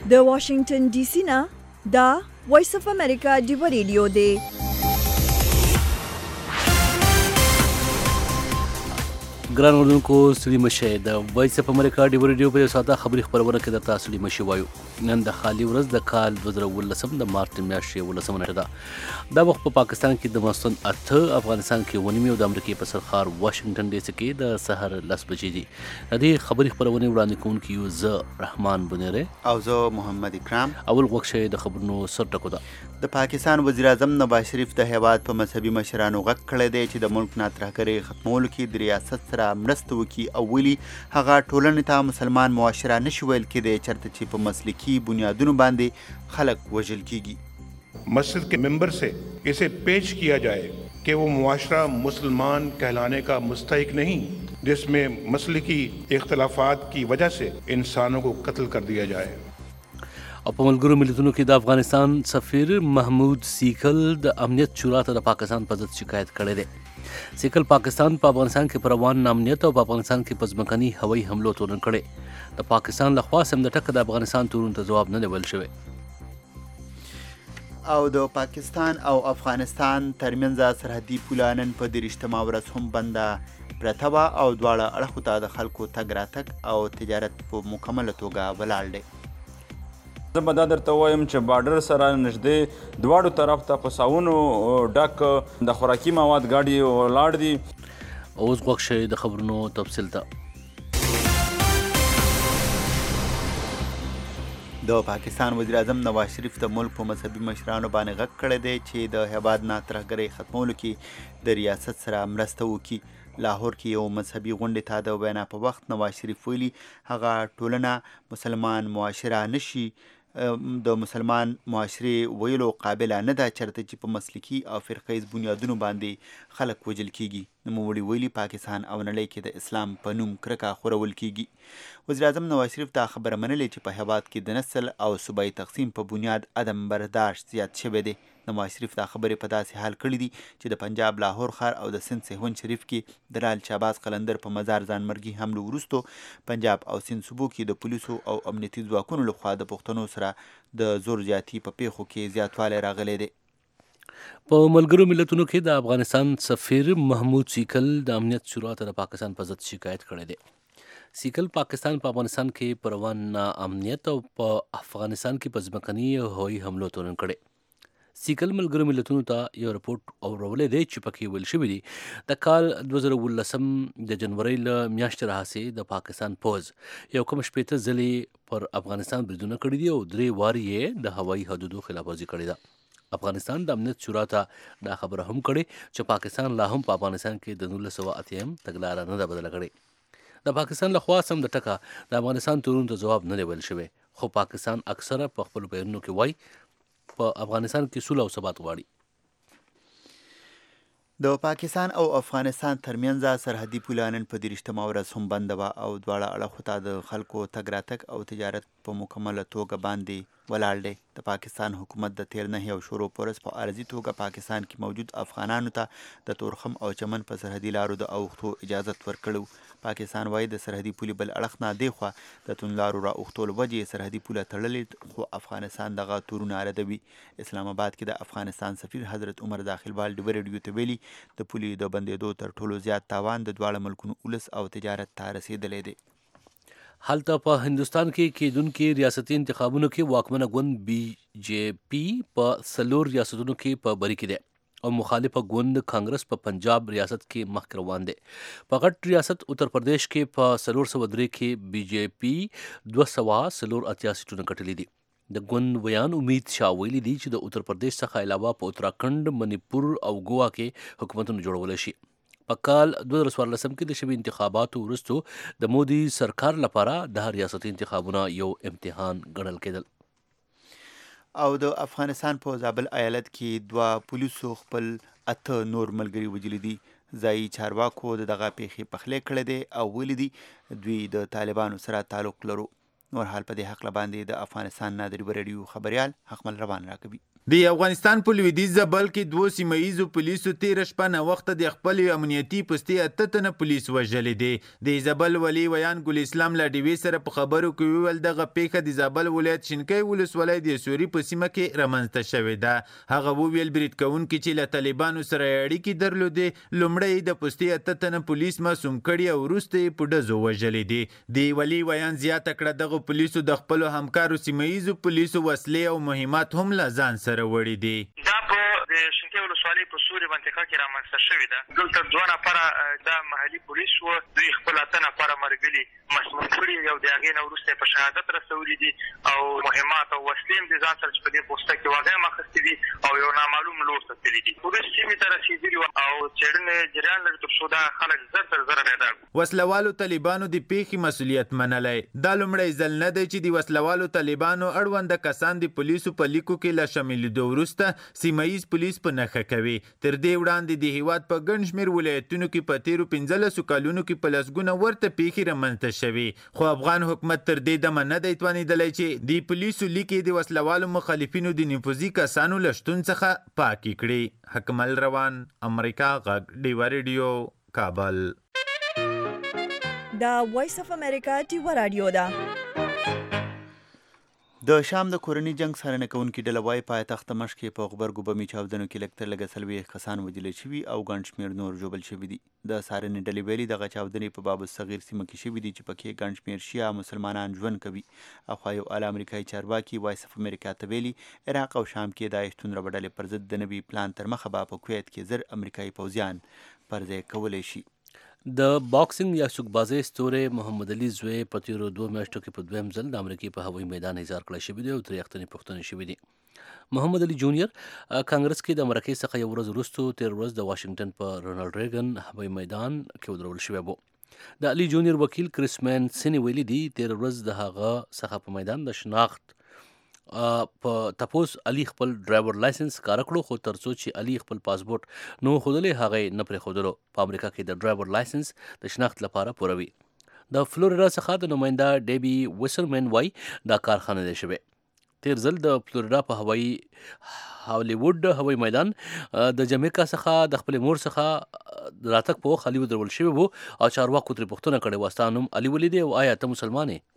د واشنگټن ډي سي نه دا وایس اف امریکا ډیو ریډیو دی. ګران اوردونکو ستړي مشه د وایس اف امریکا ډیو ریډیو په ساده خبري خبرونه کې درته ستړي مشه وایو. نن د خالي ورځ د کال 2019 د مارچ میاشتې 19 نیټه ده. دا وخت په پاکستان کې د ماخستن 8 افغانستان کې 9 او د امریکا په سرخار واشنگټن ډي سي کې د سحر 10 بجې دي. د دې خبري خبرونه وړاندې کوونکی یو زه رحمان بنيره او زه محمد اکرام. اول وګښه د خبرونو سر ټکو ده. د پاکستان وزیر اعظم نواز شریف د هیواد په مذهبي مشرانو غږ کړی دی چې د ملک ناترهګرۍ ختمولو کې د ریاست سره مرسته وکړي او ولې هغه ټولنې ته مسلمان معاشره نشي ویل کېدی چېرته چې په مسلکي بنیادونو باندې خلک وژل کېږي. مسجد के मेंबर से इसे पेश किया जाए कि वो मुआशरा मुसलमान कहलाने का मुस्तहिक नहीं जिसमें मसलकी इख्तलाफात की वजह से इंसानों को कत्ल कर दिया जाए. او په ملګرو ملتونو کې د افغانستان سفیر محمود سیکل د امنیت شورا ته د پاکستان په ضد شکایت کړی دی. سیکل پاکستان په افغانستان کې پر روان نامنیت او په افغانستان کې په ځمکني هوایي حملو تورن کړی. د پاکستان لخوا سم د ټکه د افغانستان تورن ته جواب نه دی ویل شوی. او د پاکستان او افغانستان ترمنځ سرحدي پوله نن په 23 ورځ هم بنده پرته وه او دواړه اړخو ته د خلکو تګ راتګ او تجارت په مکمله توګه ولاړ دی. زه به دا درته وایم چې بارډر سره نږدې دواړو طرف ته په ساونو ډک د خوراکي مواد ګاډي ولاړ دي. اوس وګښه د خبرونو تفصیل ته. د پاکستان وزیر اعظم نواز شریف د ملک په مذهبي مشرانو باندې غږ کړی دی چې د هیواد ناترهګرۍ ختمولو کې د ریاست سره مرسته وکړي. لاهور کې یو مذهبي غونډې ته د وینا په وخت نواز شریف ویلي هغه ټولنه مسلمان معاشره نشي د مسلمان معاشرې ویلو قابله نه ده چېرته چې په مسلکي او فرقیز بنیادونو باندې خلک وژل کېږي. نوموړي ویلي پاکستان او نړۍ کې د اسلام په نوم کرکه خورول کېږي. وزیر اعظم نواز شریف دا خبره منلې چې په هیواد کې د نسل او صوبایي تقسیم په بنیاد عدم برداشت زیات شوی دی. نواز شریف دا خبرې په داسې حال کړي دي چې د پنجاب لاهور ښار او د سند سهون شریف کې د لال شهباز قلندر په مزار ځانمرګي حملو وروستو پنجاب او سند صوبو کې د پولیسو او امنیتي ځواکونو لخوا د پښتنو سره د زور زیاتي په پیښو کې زیاتوالی راغلی دی. په ملګرو ملتونو کې د افغانستان سفیر محمود سیکل د امنیت شورا ته د پاکستان په ضد شکایت کړی دی. سیکل پاکستان په افغانستان کې پر روان امنیت او په افغانستان کې په ځمکني هوایي حملو تورن کړی. سیکل ملګرو ملتونو ته یو رپورټ اورولی دی چې پکې ویل شوي دي د کال 2019 د جنورۍ له میاشتې راهیسې د پاکستان پوځ یو کم شپېته ځلې پر افغانستان بریدونه کړي دي او 3 وارې یې د هوایي حدودو خلافورزي کړې ده. افغانستان د امنیت شورا ته دا خبره هم کړې چې پاکستان لا هم په افغانستان کې د 1980 تګلاره نه ده بدله کړې. د پاکستان لخوا سم د ټکه د افغانستان تورون ته جواب نه دی ویل شوی خو پاکستان اکثره په خپلو بیانونو کې وایي په افغانستان کې سوله او ثبات غواړي. د پاکستان او افغانستان ترمنځ سرحدي پوله نن په 23 ورځ هم بنده وه او دواړه اړخو ته د خلکو تګ راتګ او تجارت په مکمله توګه باندې ولاړ دی. د پاکستان حکومت د تیر نهي او شروع په ورځ په عارضي توګه پاکستان کې موجود افغانانو ته د تورخم او چمن په سرحدي لارو د اوښتو اجازت ورکړی. پاکستان وایي د سرحدي پولې بل اړخ نه دېخوا د توندلارو را اوښتو له وجې سرحدي پوله تړلې خو افغانستان دغه تورونه ردوي. اسلام آباد کې د افغانستان سفیر حضرت عمر داخلوال ډیو ریډیو ته ویلي د پولې د بندېدو تر ټولو زیات تاوان د دواړه ملکونو ولس او تجارت ته رسېدلی دی. هلته په هندوستان کې کېدونکي ریاستي انتخابونو کې واکمنه ګوند بي جے پي په 4 ریاستونو کې په بری کې دی او مخالفه ګوند کانګرس په پنجاب ریاست کې مخکې روان دی. په غټ ریاست اتر پردیش کې په 403 کې بي جے پي 284 سیټونه ګټلي دي. د ګوند ویان امید شاه ویلي دي چې د اتر پردیش څخه علاوه په اتراکند، منیپور او ګوا کې حکومتونه جوړولی شي. په کال 2014 کې د شوي انتخاباتو وروستو د مودي سرکار لپاره د ریاستي انتخابونه یو امتحان ګڼل کېدل. او د افغانستان په زابل ایالت کې 2 پولیسو خپل 8 نور ملګري وژلي دي. ځایي چارواکو د دغه پیښې پخلی کړی دی او ویلي دي دوی د طالبانو سره تعلق لرو. نور حال په دې هکله باندې د افغانستان نه د ریډیو خبریال حقمل روان راکوي. د افغانستان په لویدیځ زبل کې 2 سیمه‌ییزو پولیسو تیر شپه نه وخت د خپل امنیتي پستې 8 تنه پولیس وژلي دي. د زبل ولی ویان ګل اسلام لاډیوي سره په خبرو کې ویل دغه پیښه د زابل ولایت شینکۍ ولسوالۍ د سوري په سیمه کې رامنځته شوې ده. هغه وویل برید کوونکي چې له طالبانو سره اړیکې درلودې لومړی د پستې 8 تنه پولیس معصوم کړي او وروسته یې په ډزو وژلي دي. د ولی ویان زیاته کړه دغه پولیسو د خپلو همکارو سیمه‌ییزو پولیسو وسلې او مهمات هم له ځان سره وړي دي. دا په د شینکۍ ولسوالۍ په سوري منطقه کې رامنځته شوې ده. دلته 2 نفره دا محلي پولیس وو، دوی خپل 8 نفره مرګلي مسموم کړي او د هغې نه وروسته په شهادت رسولي دي او مهمات او وسلې هم د ځان سره چې په دې پوسته کې واقع هم اخیستې دي او یو نامعلوم لور ته تللي دي. پولیس سیمې ته رسېدلي وو او څېړنې جریان لري تر څو دا خلک زر تر زره پیدا کړو. وسلوالو طالبانو د پیښې مسؤلیت منلی. دا لومړی ځل نه دی چې د وسلوالو طالبانو اړونده کسان د پولیسو په لیکو کې له شاملېدو وروسته سیمه‌ییز پولیس په نښه کوي. تر دې وړاندې د هیواد په ګڼ شمېر ولایتونو کې په تیرو 15 کالونو کې په لسګونه ورته پیښې رامنځته شوي، خو افغان حکومت تر دې دمه نه دی توانېدلی چې د پولیسو لیکې د وسلوالو مخالفینو د نفوذي کسانو له شتون څخه پاکې کړي. حکمل روان، امریکا غږ، ډیوه ریډیو، کابل. دا وایس اف امریکا ډیوه رادیو ده. د شام د کورني جنگ څارنه کوونکې ډله وایي پایتخت دمشق کې په غبرګو بمي چاودنو کې لږ تر لږه 40 کسان وژل شوي او ګڼ شمېر نور ژوبل شوي دي. د څارنې ډلې ویلي دغه چاودنې په باب الصغیر سیمه کې شوي دي چې پکې ګڼ شمېر شیعه مسلمانان ژوند کوي. اخوا یو اعلی امریکایي چارواکي وایس اف امریکا ته ویلي عراق او شام کې د داعش توندره ډلې پر ضد د نوي پلان تر مخه به په کویت کې زر امریکایي پوځیان پر ځای کولی شي. د باکسینګ یا سوکبازۍ ستوری محمد علي زوی په تیرو 2 میاشتو کې په دویم ځل د امریکې په هوایي میدان ایزار کړی شوی دی او ترې اختنې پوښتنې شوي دي. محمد علي جونیئر کانګرس کې د مرکې څخه یو ورځ وروسته تیر ورځ د واشنگټن په رونالډ ریګن هوایي میدان کې ودرول شوی و. د علي جونیئر وکیل کریسمن سینی ویلي دی تیر ورځ د هغه څخه په میدان د شناخت په تپوس علي خپل ډرایور لایسنس کار کړو، خو ترڅو چې علي خپل پاسپورت نو خودلې هغه نه پرې خودلو. په امریکا کې د ډرایور لایسنس د شناخت لپاره پوروي. د فلوریدا څخه د نماینده ډیبي ویسرمن وای دا کارخانه دی شوی. تیر ځل د فلوریدا په هالیووډ هوایي میدان د جمیکا څخه د خپل مور څخه راتګ په وخت علي ودرول شوی وو او چارواکو ترې پوښتنه کړې وه ستا نوم علي ولې دی او آیا ته مسلمان یې؟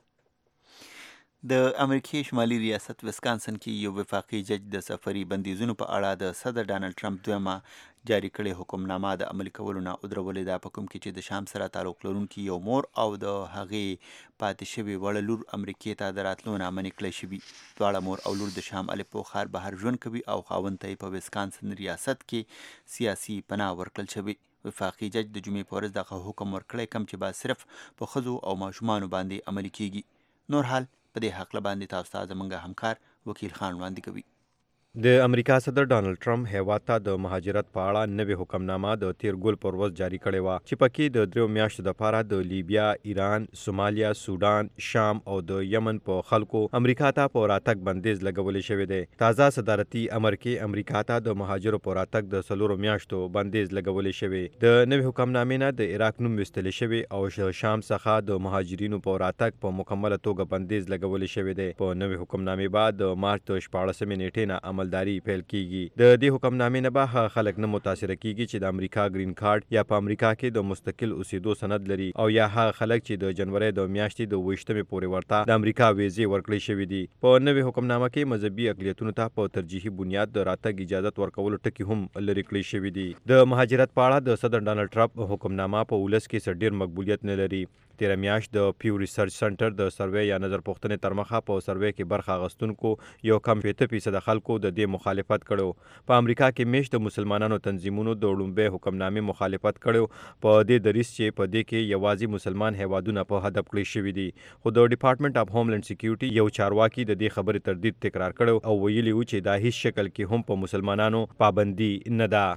د امریکې شمالي ریاست ویسکانسن کې یو وفاقي جج د سفري بندیزونو په اړه د صدر ډانلډ ټرمپ دویمه جاری کړې حکمنامه د عملي کولو نه ودرولې ده، په کوم کې چې د شام سره تعلق لرونکي یو مور او د هغې پاتې شوې وړه لور امریکې ته د راتلو نه منع کړی شوي. دواړه مور او لور د شام الپو ښار بهر ژوند کوي او خاوند ته یې په ویسکانسن ریاست کې سیاسي پناه ورکړل شوې. وفاقي جج د جمعې په ورځ دغه حکم ورکړی کوم چې به صرف په ښځو او ماشومانو باندې عملي کیږي. نور حال په دې حق باندې تاسو ته زموږ همکار وکیل خان وړاندې کوي. د امریکا صدر ډانلډ ټرمپ هیواد ته د مهاجرت په اړه نوې حکمنامه د تیر ګل پر ورځ جاری کړې وه چې پکې د 3 میاشتو دپاره د لیبیا، ایران، سومالیا، سودان، شام او د یمن په خلکو امریکا ته په راتګ بندیز لګولی شوی دی. تازه صدارتي امر کې امریکا ته د مهاجرو په راتګ د 4 میاشتو بندیز لګولی شوی. د نوې حکمنامې نه د عراق نوم ویستلی شوی او شام څخه د مهاجرینو په راتګ په مکمله توګه بندیز لګولی شوی دی. په نوې حکمنامې بعد د مارچ د 14 نیټې نه عملداري پیل کیږي. د دې حکمنامې نه به خلک نه متاثره کیږي چې د امریکا گرین کارت یا په امریکا کې د مستقل اوسېدو سند لري او یا هغه خلک چې د جنوري د میاشتې د 28 پورې ورته د امریکا ویزې ورکړې شوې دي. په نوې حکمنامه کې مذهبي اقلیتونو ته په ترجیحي بنیاد د راتګ اجازه ورکولو ټکي هم لري کړی شوي دي. د مهاجرت په اړه د صدر ډانلډ ټرمپ حکمنامه په ولس کې ډېر مقبولیت نه لري. تیر میاشت د پیو ریسرچ سنټر د سروې یا نظر پوښتنې تر مخه په سروې کې برخه اخیستونکو یو کم 50% خلکو د دې مخالفت کړو. په امریکا کې میشت د مسلمانانو تنظیمونو د لومړۍ حکمنامې مخالفت کړو په دې دریځ چې په دې کې یوازې مسلمان هیوادونه په هدف کړی شوي دي. خو د ډپارټمنټ اف هوملند سکیورټي یو چارواکي د دې خبرې تردید تکرار کړو او ویلي و چې دا هیڅ شکل کې هم په مسلمانانو پابندي نه ده.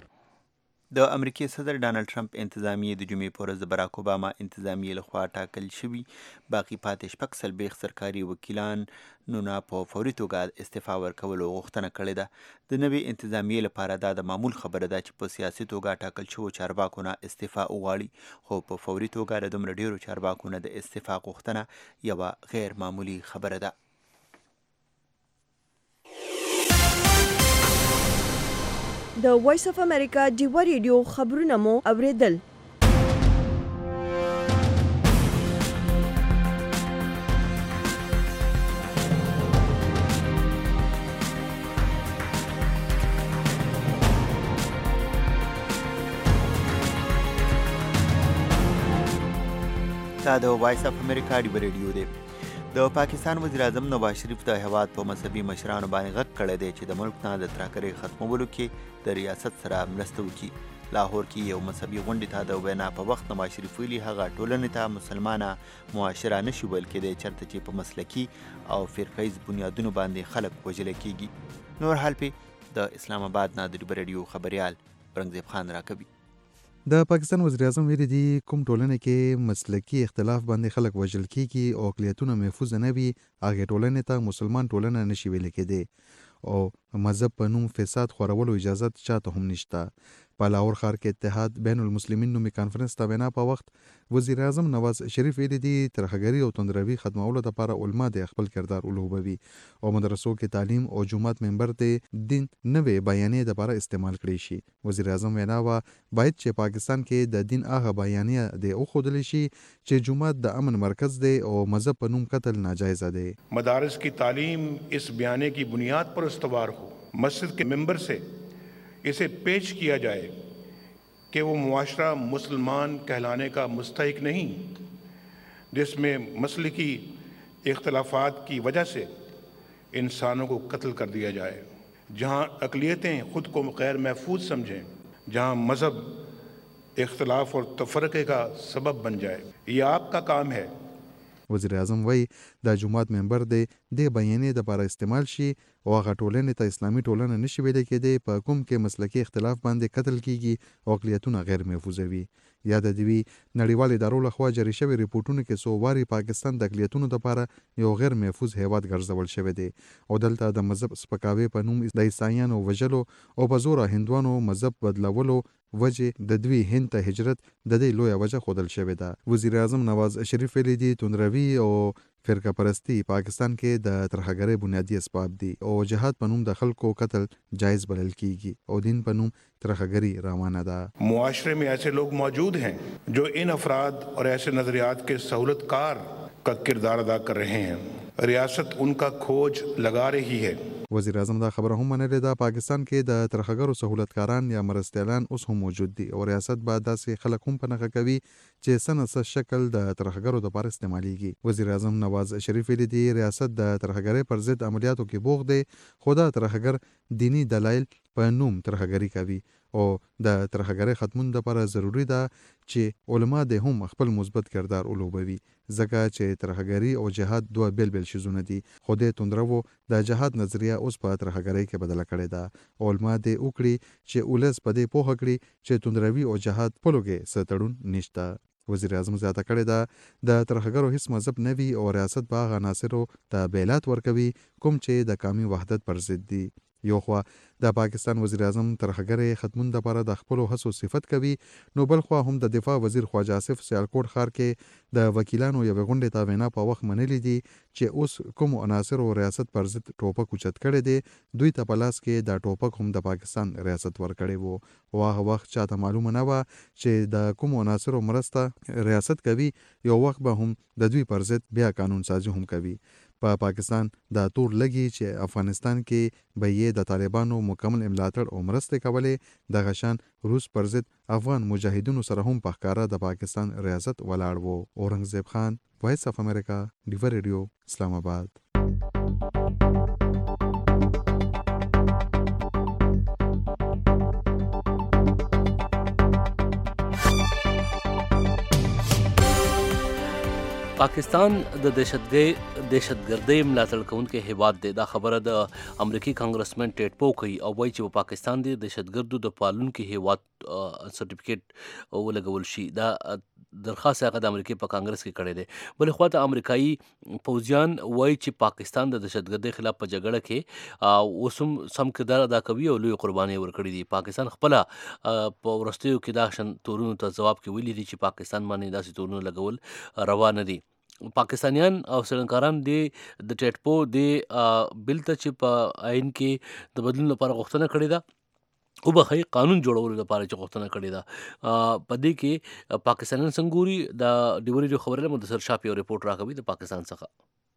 د امریکای صدر ډانلډ ټرمپ انتظامیه د جمعې په ورځ د براک اوباما انتظامیه لخوا ټاکل شوي باقي پاتې 46 سرکاري وکیلان نو په فوري توګه استعفا ورکولو غوښتنه کړې ده. د نوې انتظامیه لپاره دا د معمول خبره ده چې په سیاسي توګه ټاکل شوو چارواکو نه استعفا وغواړي، خو په فوري توګه د دومره ډیرو چارواکو نه د استعفا غوښتنه یوه غیر معمولي خبره ده. د وایس اف امریکا ډیوا ریډیو خبرونه مو اوریدل. دا د وایس اف امریکا ډیوا ریډیو دی. د پاکستان وزیر اعظم نواز شریف د هیواد په مذهبي مشرانو باندې غږ کړی دی چې د ملک نه د ترهګرۍ ختمولو کې د ریاست سره مرسته وکړي. لاهور کې یو مذهبي غونډې ته د وینا په وخت نواز شریف ویلي هغه ټولنې ته مسلمانه معاشره نشي ویل کېدی چېرته چې په مسلکي او فرقیز بنیادونو باندې خلک وژل کېږي. نور حال پې د اسلام آباد نه د ډیوا ریډیو خبریال برنګزیب خان راکوي. د پاکستان وزیر اعظم ویلي دي کوم ټولنې کې مسلکي اختلاف باندې خلک وژل کیږي او اقلیتونه محفوظ نه وي هغې ټولنې ته مسلمان ټولنه نشي ویل کېدی او مذهب په نوم فساد خورولو اجازت چاته هم نشته. په لاهور ښار کې اتحاد بین المسلمین نومي کانفرنس ته وینا په وخت وزیر اعظم نواز شریف ویلي دي ترهګري او توندروي ختمولو لپاره علما د خپل کردار ولوبوي او مدرسو کې تعلیم او جومات منبر د دین نوې بیانیې لپاره استعمال کړي شي. وزیر اعظم وینا وا باید چې پاکستان کې د دین هغه بیانیه د اوښودل شي چې جومات د امن مرکز دی او مذهب په نوم قتل ناجایز دی. मदारिस की तालीम इस बयाने की बुनियाद पर استوار हो. मस्जिद के मेंबर से इसे पेश किया जाए कि वो मुआशरा मुसलमान कहलाने का मुस्तहिक नहीं जिसमें मसलकी इख्तलाफात की वजह से इंसानों को कत्ल कर दिया जाए, जहाँ अक़लियतें ख़ुद को गैर महफूज समझें, जहाँ मज़हब इख्तलाफ और तफरक़े का सबब बन जाए. ये आपका काम है. وزیر اعظم وایي د جومات منبر د دې بیانیې لپاره استعمال شي او هغه ټولنې ته اسلامي ټولنه نشي ویلی کېدی په کوم کې مسلکي اختلاف باندې قتل کیږي او اقلیتونه غیر محفوظه وي. یا د دوی نړیوال ادارو لخوا جاري شوي ریپورټونو کې څو واري پاکستان د اقلیتونو لپاره یو غیر محفوظ هیواد ګرځول شوی دی او دلته د مذهب سپکاوي په نوم د عیسایانو وژلو او په زوره هندوانو مذهب بدلولو وجه د دوی هند ته هجرت د دې لویه وجه ښودل شوې ده. وزیر اعظم نواز شریف ویلي دي توندروي او فرقه پرستی پاکستان کې د ترهګرۍ بنیادی اسباب دي او جهاد په نوم د خلکو قتل جایز بلل کیږي او دین په نوم ترهګرۍ روانه ده. मुआशरे में ऐसे लोग मौजूद हैं जो इन अफराद और ऐसे नज़रियात के सहूलतकार का किरदार अदा कर रहे हैं. रियासत उनका खोज लगा रही है. وزیر اعظم دا خبره هم منلې ده پاکستان کې د ترهګرو سهولتکاران یا مرستیالان اوس هم موجود دي او ریاست به داسې خلک هم په نښه کوي چې څه نه څه شکل د ترهګرو لپاره استعمالیږي. وزیر اعظم نواز شریف ویلي دي ریاست د ترهګرۍ پر ضد عملیاتو کې بوخت دی خو دا ترهګر دینی دلایل په نوم ترهګري کوي او د ترهګرۍ ختمون لپاره ضروری ده چې علما د هم خپل مثبت کردار ولوبوي ځکه چې ترهګري او جهاد دوه بیل بیل شیزونه دي خو د توندرو د جهاد نظریه اوس په ترهګرۍ کې بدله کړې ده. علما د وکړي چې ولس په دې پوهه کړي چې توندروي او جهاد په لوګي ستړون نشته. وزیر اعظم زیاته کړې ده د ترهګرو هیڅ مذهب نه وي او ریاست به هغه عناصرو ته بیلات ورکوي کوم چې د قومي وحدت پر ضد دي. یو خوا د پاکستان وزیر اعظم ترهګرۍ ختمون لپاره د خپلو هڅو صفت کوي نو بل خوا هم د دفاع وزیر خواجه آصف سیالکوټ ښار کې د وکیلانو یوې غونډې ته وینا په وخت منلي دي چې اوس کومو عناصرو ریاست پر ضد ټوپک اوچت کړی دی دوی ته په لاس کې دا ټوپک هم د پاکستان ریاست ورکړی وو او هغه وخت چاته معلومه نه وه چې د کومو عناصرو مرسته ریاست کوي یو وخت به هم د دوی پر ضد بیا قانون سازي هم کوي. په پاکستان دا تور لګي چې افغانستان کې به یې د طالبانو مکمل ملاتړ او مرستې کولې د غشان روس پر ضد افغان مجاهدینو سره هم په ښکاره د پاکستان ریاست ولاړ وو. اورنګزیب خان وایس اف امریکا ډیوا ریډیو اسلام آباد. پاکستان د دهشتګردۍ ملاتړ کوونکی هیواد دی. دا خبره د امریکایي کانګرسمن ټیډ پو کوي او وایي چې په پاکستان د دهشتګردو د پالونکي هیواد سرټیفیکیټ ولګول شي. دا درخواست هغه د امریکای په کانګرس کې کړی دی. بلې خوا ته امریکایي پوځیان وایي چې پاکستان د دهشتګردۍ خلاف په جګړه کې اوس هم سم کردار ادا کوي او لوی قربانۍ ورکړي دي. پاکستان خپله په وروستیو کې دا شان تورونو ته ځواب کې ویلي دي چې پاکستان باندې داسې تورونه لګول روا نه دي. پاکستانیان او سرنکاران د ټیټ پو د بل ته چې په آئین کې د بدلون لپاره غوښتنه کړې ده وبخښئ قانون جوړولو لپاره چې غوښتنه کړې ده. په دې کې پاکستانیان څنګه ګوري د ډیو ریډیو خبرونه مدثر شاه یو رپورټ راکوي د پاکستان څخه.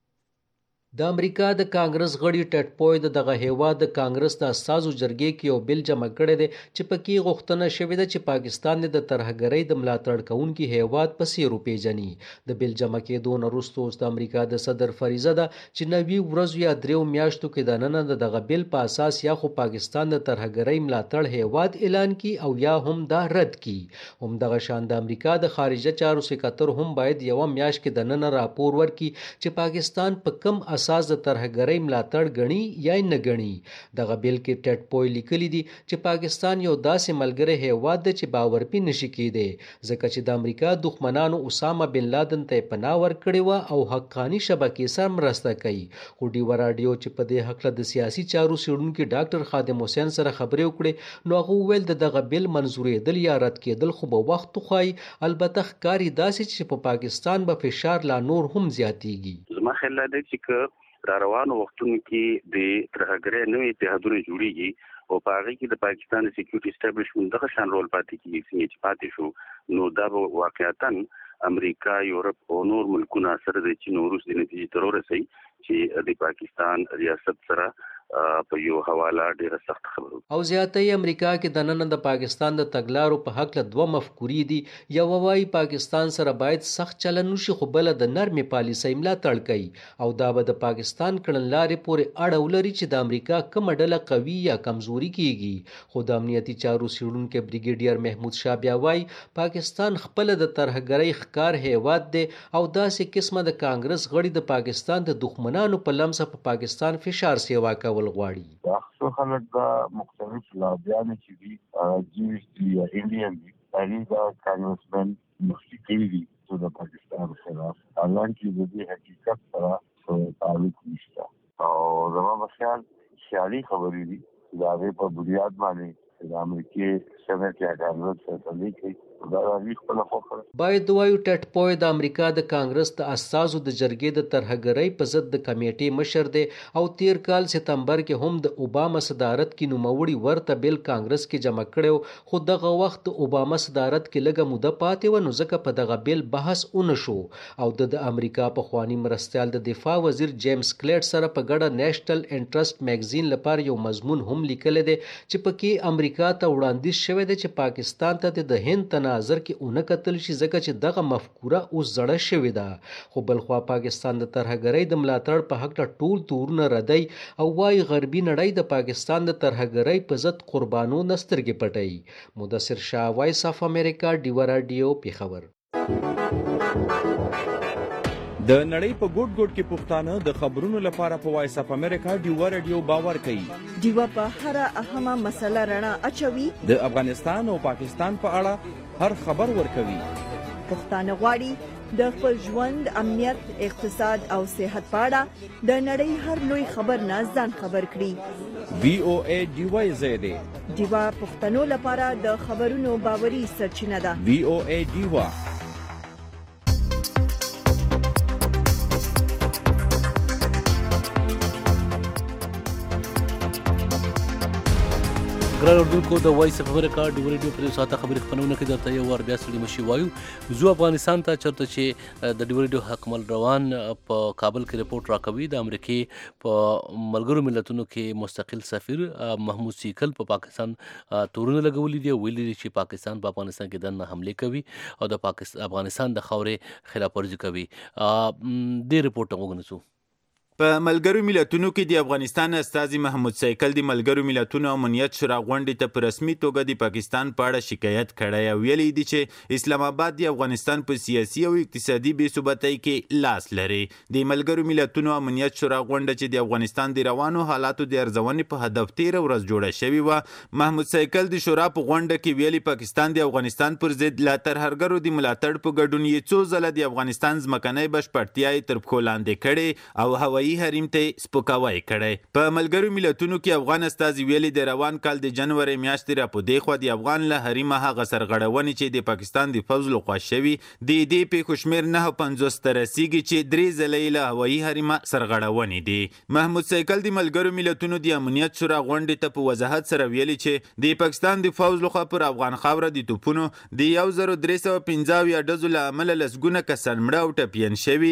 د امریکا د کانګرس غړي ټټ پوی دغه هیواد د کانګرس د اساسو جرګې کې یو بل جمع کړی دی چې پکې غوښتنه شوې ده چې پاکستان د ترهګرۍ د ملاتړ کوونکي هیواد په څیر وپیژني. د بل جمع کېدو نه وروسته اوس د امریکا د صدر فریضه ده چې 90 ورځو یا 3 میاشتو کې دننه دغه بل په اساس یا خو پاکستان د ترهګرۍ ملاتړ هیواد اعلان کړي او یا هم دا رد کړي. همدغه شان د امریکا د خارجه چارو سکرټر هم باید یو میاشت کې دننه راپور ورکړي چې پاکستان په کم اساس د ترهګرۍ ملاتړ غني یا نه غني. دغه بل کې ټټ پوی لیکلي دي چې پاکستان یو داسې ملګری هیواد دی چې باور پې نشي کېدی ځکه چې د امریکا دښمنانو اسامه بن لادن ته پناه ورکړې وه او حقاني شبکې سره مرسته کوي. خو ډیوه راډیو چې په دې هکله د سیاسي چارو څېړونکي ډاکټر خادم حسین سره خبرې وکړې نو هغه وویل د دغه بل منظورېدل یا رد کېدل خو به وخت وښایي. البته ښکاري داسې چې په پاکستان به فشار لا نور هم زیاتېږي. زما خیال دی چې را روانو وختونو کې د ترهګرۍ نوې اتحادونه جوړیږي او په هغه کې د پاکستان د سکیورټي اسټابلیشمنت دغه شان رول پاتې کیږي چې پاتې شو نو دا به واقعیتاً امریکا، یورپ او نور ملکونه سره د چین او روس د نتیجې ته ورسوي چې د پاکستان ریاست سره په یو حواله ډیره سخت خبرو. او زیاتې امریکا کې د نن د پاکستان د تګلارو په حق له دوه مفکورې دي. یو وايي پاکستان سره باید سخت چلن وشي خو بل د نرمې پالیسۍ ملاتړ کوي او دا به د پاکستان کړنلارې پورې اړه ولري چې د امریکا کومه ډله قوي یا کمزوري کیږي. خو د امنیتي چارو څېړونکی بریګیډیر محمود شاه بیا وايي پاکستان خپل د ترهګرۍ ښکار هیواد دی او داسې قسمه د کانګرس غړي د پاکستان د دښمنانو په لمسه په پاکستان فشار سیوا کوي غواړي. اکثر خلک دا مختلف لابیان چې دي جیوش دي یا انډین دي هغه دا کانګرسمن مخکې دي چې د پاکستان خلاف حالانکه د دې حقیقت سره تعلق نشته او زموږ په خیال خیالي خبرې دي دا په بنیاد باندې د امریکای سنټ یا کانګرس فیصله کوي. باید وایو ټټ پوی د امریکا د کانګرس د اساسو د جرګې د ترهګرۍ په ضد د کمیټې مشر دی او تیر کال سپتمبر کې هم د اوباما صدارت کې نوموړي ورته بل کانګرس کې جمع کړو خو دغه وخت اوباما صدارت کې لږه موده پاتې و نو ځکه په دغه بل بحث ونشو او د امریکا په خواني مرستيال د دفاع وزیر جیمز کلیټ سره په ګډه نېشنل انټرست میگزین لپاره یو مضمون هم لیکل دی چې پکې امریکا ته وړاندیز شوی دی چې پاکستان ته د هند نظر کې اون کتل شي ځکه چې دغه مفکوره اوس زړه شوې ده. خو بلخوا پاکستان د ترهګرۍ د ملاتړ په حق ټول تورونه ردی او وايي غربي نړۍ د پاکستان د ترهګرۍ په ضد قربانو نسترګې پټي. مدثر شاه، وایس اف امریکا، ډیوه راډیو، پیښور. د نړۍ په ګوټ ګوټ کې پښتانه د خبرونو لپاره په وایس اف امریکا ډیوه راډیو باور کوي. ډیوه په هر اهمه مسله رڼا اچوي. د افغانستان او پاکستان په اړه هر خبر ورکوي. پښتانه غواړي د خپل ژوند، امنیت، اقتصاد او صحت په اړه د نړۍ هر لوی خبر نه ځان خبر کړي. VOA ډیوه زیاده ډیوه پښتنو لپاره د خبرونو باوري سرچینه ده. VOA ډیوه. ګران اردوونکو د وایس اف امریکا ډیو ریډیو پر ساته خبرې خپرونه کې درته یو ور بیا سړي مشي وایو زو افغانستان ته چرته چې د ډیو ریډیو حکمل روان په کابل کې رپورت راکوي. د امریکای په ملګرو ملتونو کې مستقل سفیر محمود سیکل په پاکستان تورونه لګولې دي ویلي دي چې پاکستان په افغانستان کې دنه حمله کوي او د افغانستان د خاورې خلاف ورزي کوي. دې رپورت وګورئ. په ملګرو ملتونو کې د افغانستان استازي محمود سیکل د ملګرو ملتونو امنیت شورا غونډې ته په رسمي توګه د پاکستان په اړه شکایت کړی او ویلي دي چې اسلام آباد د افغانستان په سیاسي او اقتصادي بې ثباتۍ کې لاس لري. د ملګرو ملتونو امنیت شورا غونډه چې د افغانستان د روانو حالاتو د ارزونې په هدف 13 ورځ جوړه شوې وه. محمود سیکل د شورا په غونډه کې ویلي پاکستان د افغانستان پر ضد لا ترهګرو د ملاتړ په ګډون یې څو ځله د افغانستان ځمکنۍ بشپړتیا یې تر پښو لاندې کړې او هوایي هوایي حریم ته سپکاوی کړی. په ملګرو ملتونو کې افغان استازي ویلي د روان کال د جنوري میاشتې را په دې خوا د افغان له حریمه هغه سرغړونې چې د پاکستان د پوځ لخوا شوي د دې پیښو شمېر 950 ته رسیږي چې 3 ځلې له هوایي حریمه سرغړونې دي. محمود سیکل د ملګرو ملتونو د امنیت شورا غونډې ته په وضاحت سره ویلي چې د پاکستان د پوځ لخوا پر افغان خاوره د توپونو د 1350 ډزو له امله لسګونه کسان مړه او ټپیان شوي،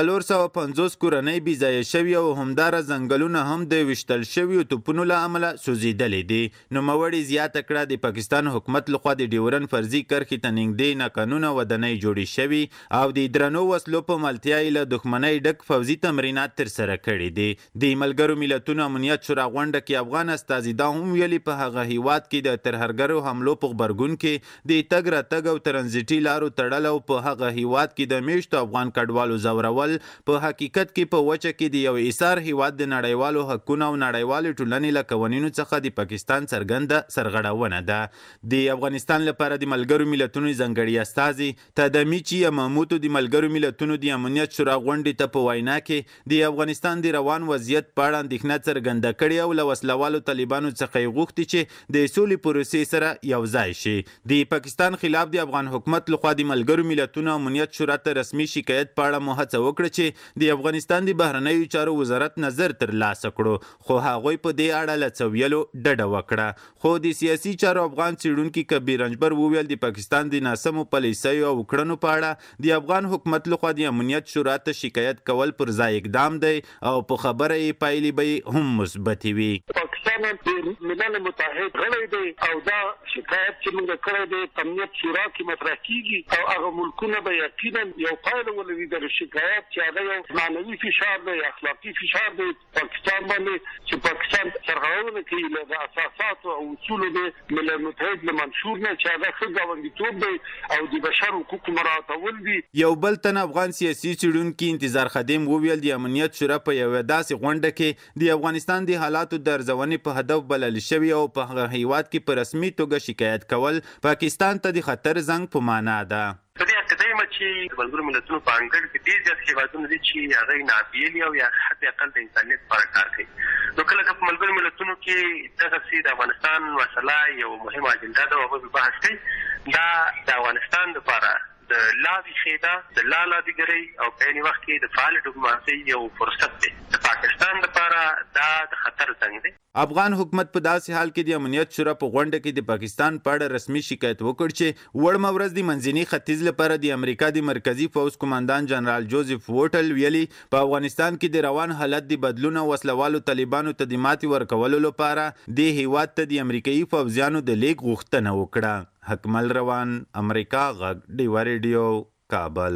450 کورنۍ بېځایه شوي او همداره ځنګلونه هم د ویشتل شویو توپونو له امله سوځېدلې دي. نوموړي زیاته کړه د پاکستان حکومت لخوا د ډیورن فرضي کرښې ته نږدې ناقانونه ودانۍ جوړې شوي او د درنو وسلو په ملتیا یې له دښمنۍ ډک پوځي تمرینات ترسره کړي دي. د ملګرو ملتونو امنیت شورا غونډه کې افغان استازي دا هم ویلي په هغه هیواد کې د ترهګرو حملو په غبرګون کې د تګ راتګ او ترنزیټي لارو تړل او په هغه هیواد کې د میشتو افغان کډوالو زورول په حقیقت کې په وچه کې د یو ایثار هیواد د نړیوالو حقونو او نړیوالې ټولنې له قوانینو څخه د پاکستان څرګنده سرغړونه ده. د افغانستان لپاره د ملګرو ملتونو ځانګړي استازي تادمیچی یماموتو د ملګرو ملتونو د امنیت شورا غونډې ته په وینا کې د افغانستان د روان وضعیت په اړه اندېښنه څرګنده کړې او له وسلوالو طالبانو څخه یې غوښتي چې د سولې پروسې سره یو ځای شي. د پاکستان خلاف د افغان حکومت لخوا د ملګرو ملتونو امنیت شورا ته رسمي شکایت په اړه مو هڅه وکړه چې د افغانستان د بهرنیو چارو وزارت نظر ترلاسه کړو، خو هغوی په دې اړه له څه ویلو ډډه وکړه. خو د سیاسي چارو افغان څېړونکي کبیر رنجبر وویل د پاکستان د ناسمو پالیسیو او کړنو په اړه د افغان حکومت لخوا د امنیت شورا ته شکایت کول پر ځای اقدام دی او په خبره یې پایلې به هم مثبتې وي. پاکستان د ملل متحد غړی دی او دا شکایت چې موږ کړی دی امنیت شورا کې مطرح کیږي او هغه ملکونه به یقینا یو پایله ولري د شکایت چې هغه یو معنوي فشار دی، اخلاقي فشار دی پاکستان باندې چې پاکستان سرغړونه کوي له اساساتو او اصولو د ملل متحد له منشور نه چې هغه ښه ګاونډیتوب دی او د بشر حقوقو مراعاتول دي. یو بل تن افغان سیاسي څېړونکي انتظار خادم وویل د امنیت شورا په یوه داسې غونډه کې د افغانستان د حالاتو د ارزونې په هدف بلل شوي او په هغه هیواد کې په رسمي توګه شکایت کول پاکستان ته د خطر زنګ په معنا ده. په دې اقدامه چې د ملګرو ملتونو په انګړ کې ډېر زیات هیوادونه دي چې هغه ناپیلي او یا حد اقل د انسانیت لپاره کار کوي. نو کله چې په ملګرو ملتونو کې دغسې د افغانستان مسله یو مهمه اجنډا ده او هغوی بحث کوي، دا د افغانستان لپاره د لاوی خیده د لالادګرۍ او په عین وخت کې د فعال ډیپلوماسۍ یو فرصت دی. د پاکستان لپاره دا د خطر زنګ دی. افغان حکومت په داسې حال کې د امنیت شورا په غونډه کې د پاکستان په اړه رسمي شکایت وکړ چې وړمه ورځ د منځني ختیځ لپاره د امریکا د مرکزي پوځ قوماندان جنرال جوزف ووټل ویلي په افغانستان کې د روان حالت د بدلون او وسلوالو طالبانو ته د ماتې ورکولو لپاره د هیواد ته د امریکایي پوځیانو د لیږ غوښتنه وکړه. حکمل روان، امریکا غږ، ډیوا ریډیو، کابل.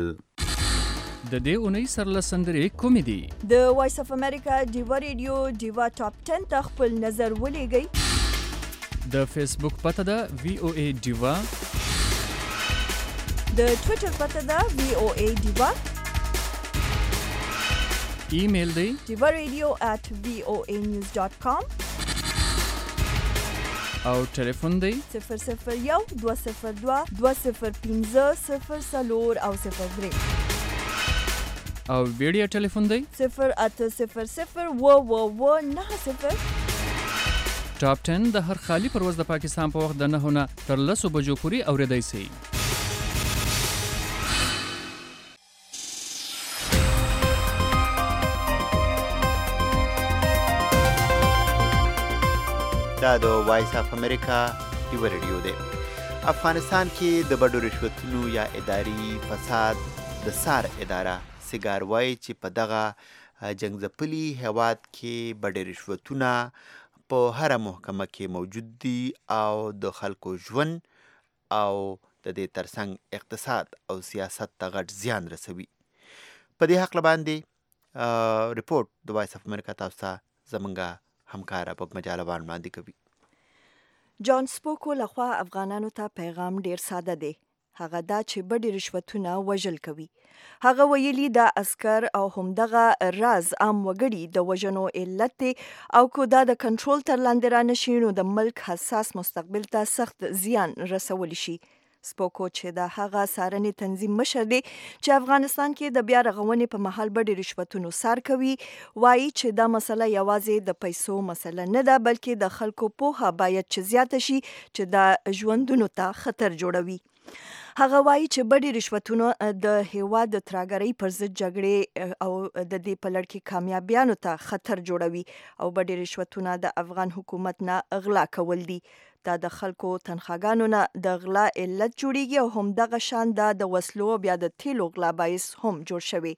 د دې اونۍ سرلسندرې کومې دي؟ د وایس اف امریکا ډیوا ریډیو ډیوا ټاپ 10 ته خپل نظر ولېږئ. د فیسبوک پته ده VOA ډیوا، د ټویټر پته ده VOA ډیوا، ایمیل دی divaradio@voanews.com او ټلیفون دی 001 202 205 0 او 03 او ویډیو ټلیفون دی 0800 90. ټاپ 10 د هر خالی پرواز د پاکستان په وخت د 9 نه تر 10 بجو پورې اوریدای شي. دا د وایس اف امریکا ډیوا ریډیو دی. افغانستان کې د بډو رشوتونو یا اداري فساد د سار اداره سیګار وایي چې په دغه جنګځپلي هیواد کې بډې رشوتونه په هره محکمه کې موجود دي او د خلکو ژوند او د دې ترڅنګ اقتصاد او سیاست ته غټ زیان رسوي. په دې حق باندې ریپورت د وایس اف امریکا تاسو ته زمونږ همکاره په مجالوان باندې کوي. جان سپوکو لخوا افغانانو ته پیغام ډیر ساده دی. هغه دا چې بډې رشوتونه وژل کوي. هغه ویلي دا عسكر او همدغه راز عام وګړي د وژنو علت دی او کو دا د کنټرول تر لاندې را نشي نو د ملک حساس مستقبل ته سخت زیان رسول شي. سپوکو چې د هغه څارنې تنظیم مشر دی چې افغانستان کې د بیا رغونې په مهال بډې رشوتونو څار کوي، وایي چې دا مسله یوازې د پیسو مسله نه ده بلکې د خلکو پوهه باید چې زیاته شي چې دا ژوندونو ته خطر جوړوي. هغه وایي چې بډې رشوتونه د هیواد د ترهګرۍ پر ضد جګړې او د دې په لړ کې کامیابیانو ته خطر جوړوي او بډې رشوتونه د افغان حکومت نه غلا کول دي. دا د خلکو تنخواګانو نه د غلا علت جوړیږي او همدغه شان د وسلو بیا د تیلو غلا باعث هم جوړ شوی.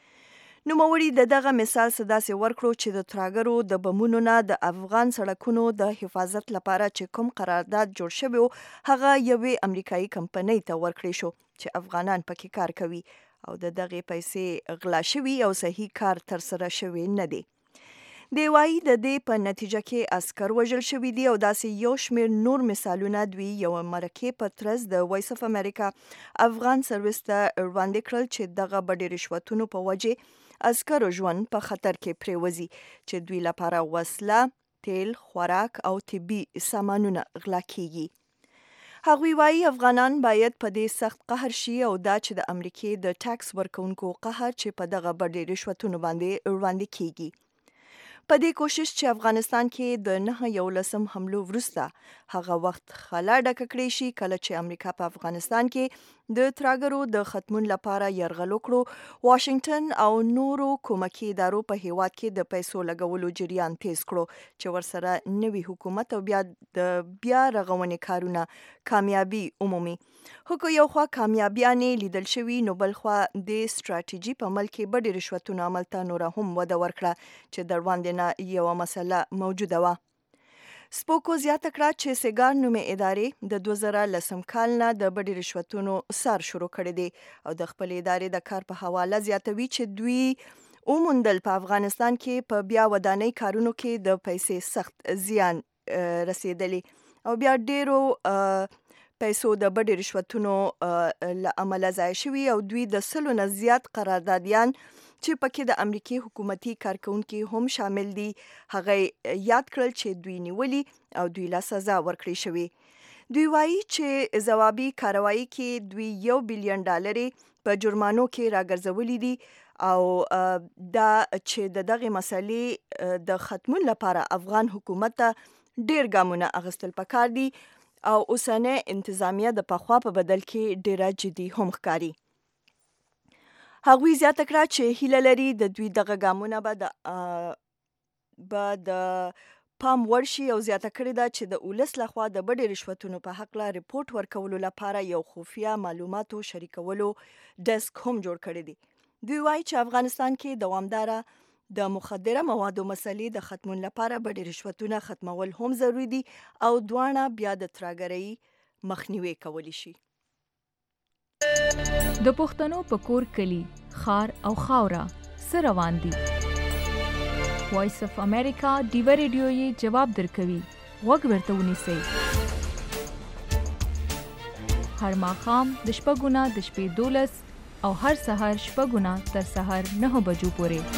نوموړي د دغه مثال څه داسې ورکړو چې د ترهګرو د بمونو نه د افغان سړکونو د حفاظت لپاره چې کوم قرارداد جوړ شوی هغه یوې امریکایي کمپنۍ ته ورکړی شو چې افغانان پکې کار کوي او د دغه پیسې غلا شوي او صحیح کار ترسره شوی نه دی. دی وایي د دې په نتیجه کې عسکر وژل شوي دي او داسې یو شمېر نور مثالونه دوی یو مرکې په ترڅ د وایس اف امریکا افغان سرویس ته وړاندې کړل چې دغه بډې رشوتونو په وجې عسکرو ژوند په خطر کې پریوزي چې دوی لپاره وسله، تیل، خوراک او طبي سامانونه غلا کیږي. هغوی وایي افغانان باید په دې سخت قهر شي او دا چې د امریکې د ټاکس ورکونکو قهر چې په دغه بډې رشوتونو باندې وړاندې کیږي. په دې کوشش چې افغانستان کې د 9/11 حملو وروسته هغه وخت خلا ډکه کړې شي کله چې امریکا په افغانستان کې د ترهګرو د ختمون لپاره یرغل وکړو، واشنگټن او نورو کومکي ادارو په هیواد کې د پیسو لګولو جریان تیز کړو چې ورسره نوي حکومت او بیا رغونې کارونه کامیابي عمومي. خو یو خوا کامیابیانې لیدل شوي نو بل خوا د ستراتیژي په عمل کې بډې رشوتونو عمل ته نوره هم وده ورکړه چې د وړاندې نه یوه مسله موجوده وه. سپوکو زیاته کړه چې سیګار نومې ادارې د 2010 کال نه د بډې رشوتونو څار شروع کړی دی او د خپلې ادارې د کار په حواله زیاتوي چې دوی وموندل په افغانستان کې په بیا ودانۍ کارونو کې د پیسې سخت زیان رسیدلی او بیا ډیرو پیسو د بډې رشوتونو له امله ضایع شوي او دوی د 100 نه زیات قراردادیان چې پکې د امریکای حکومتي کارکونکي هم شامل دي هغه یاد کړل چې دوی نیولي او دوی لا سزا ورکړې شوی. دوی وایي چې ځوابي کاروایی کې دوی $1 بلین په جرمانو کې راګرځولي دي او دا چې دغه مسلې د ختمون لپاره افغان حکومت ته ډیر ګامونه اخیستل پکار دي او اوسنۍ انتظامیه د پخوا په بدل کې ډیره جدي هم ښکاري. هغوی زیاته کړه چې هیله لري د دوی دغه ګامونه به د پام وړ شي او زیاته کړې ده چې د ولس لخوا د بډې رشوتونو په هکله ریپورټ ورکولو لپاره یو خفیه معلوماتو شریکولو ډیسک هم جوړ کړی دی. دوی وایي چې افغانستان کې دوامداره د مخدره موادو مسلې د ختمون لپاره بډې رشوتونه ختمول هم ضروری دي او دواړه بیا د ترهګرۍ مخنیوي کولی شي. د پښتنو په کور کلی خار او خاوره سره روان دي. وایس اف امریکا ډیو ریډیو یې جواب درکوي. غوږ ورته ونیسئ. هر ماښام د شپږو نه د شپې 12 او هر سهار شپږو نه تر سهار 9 بجو پورې.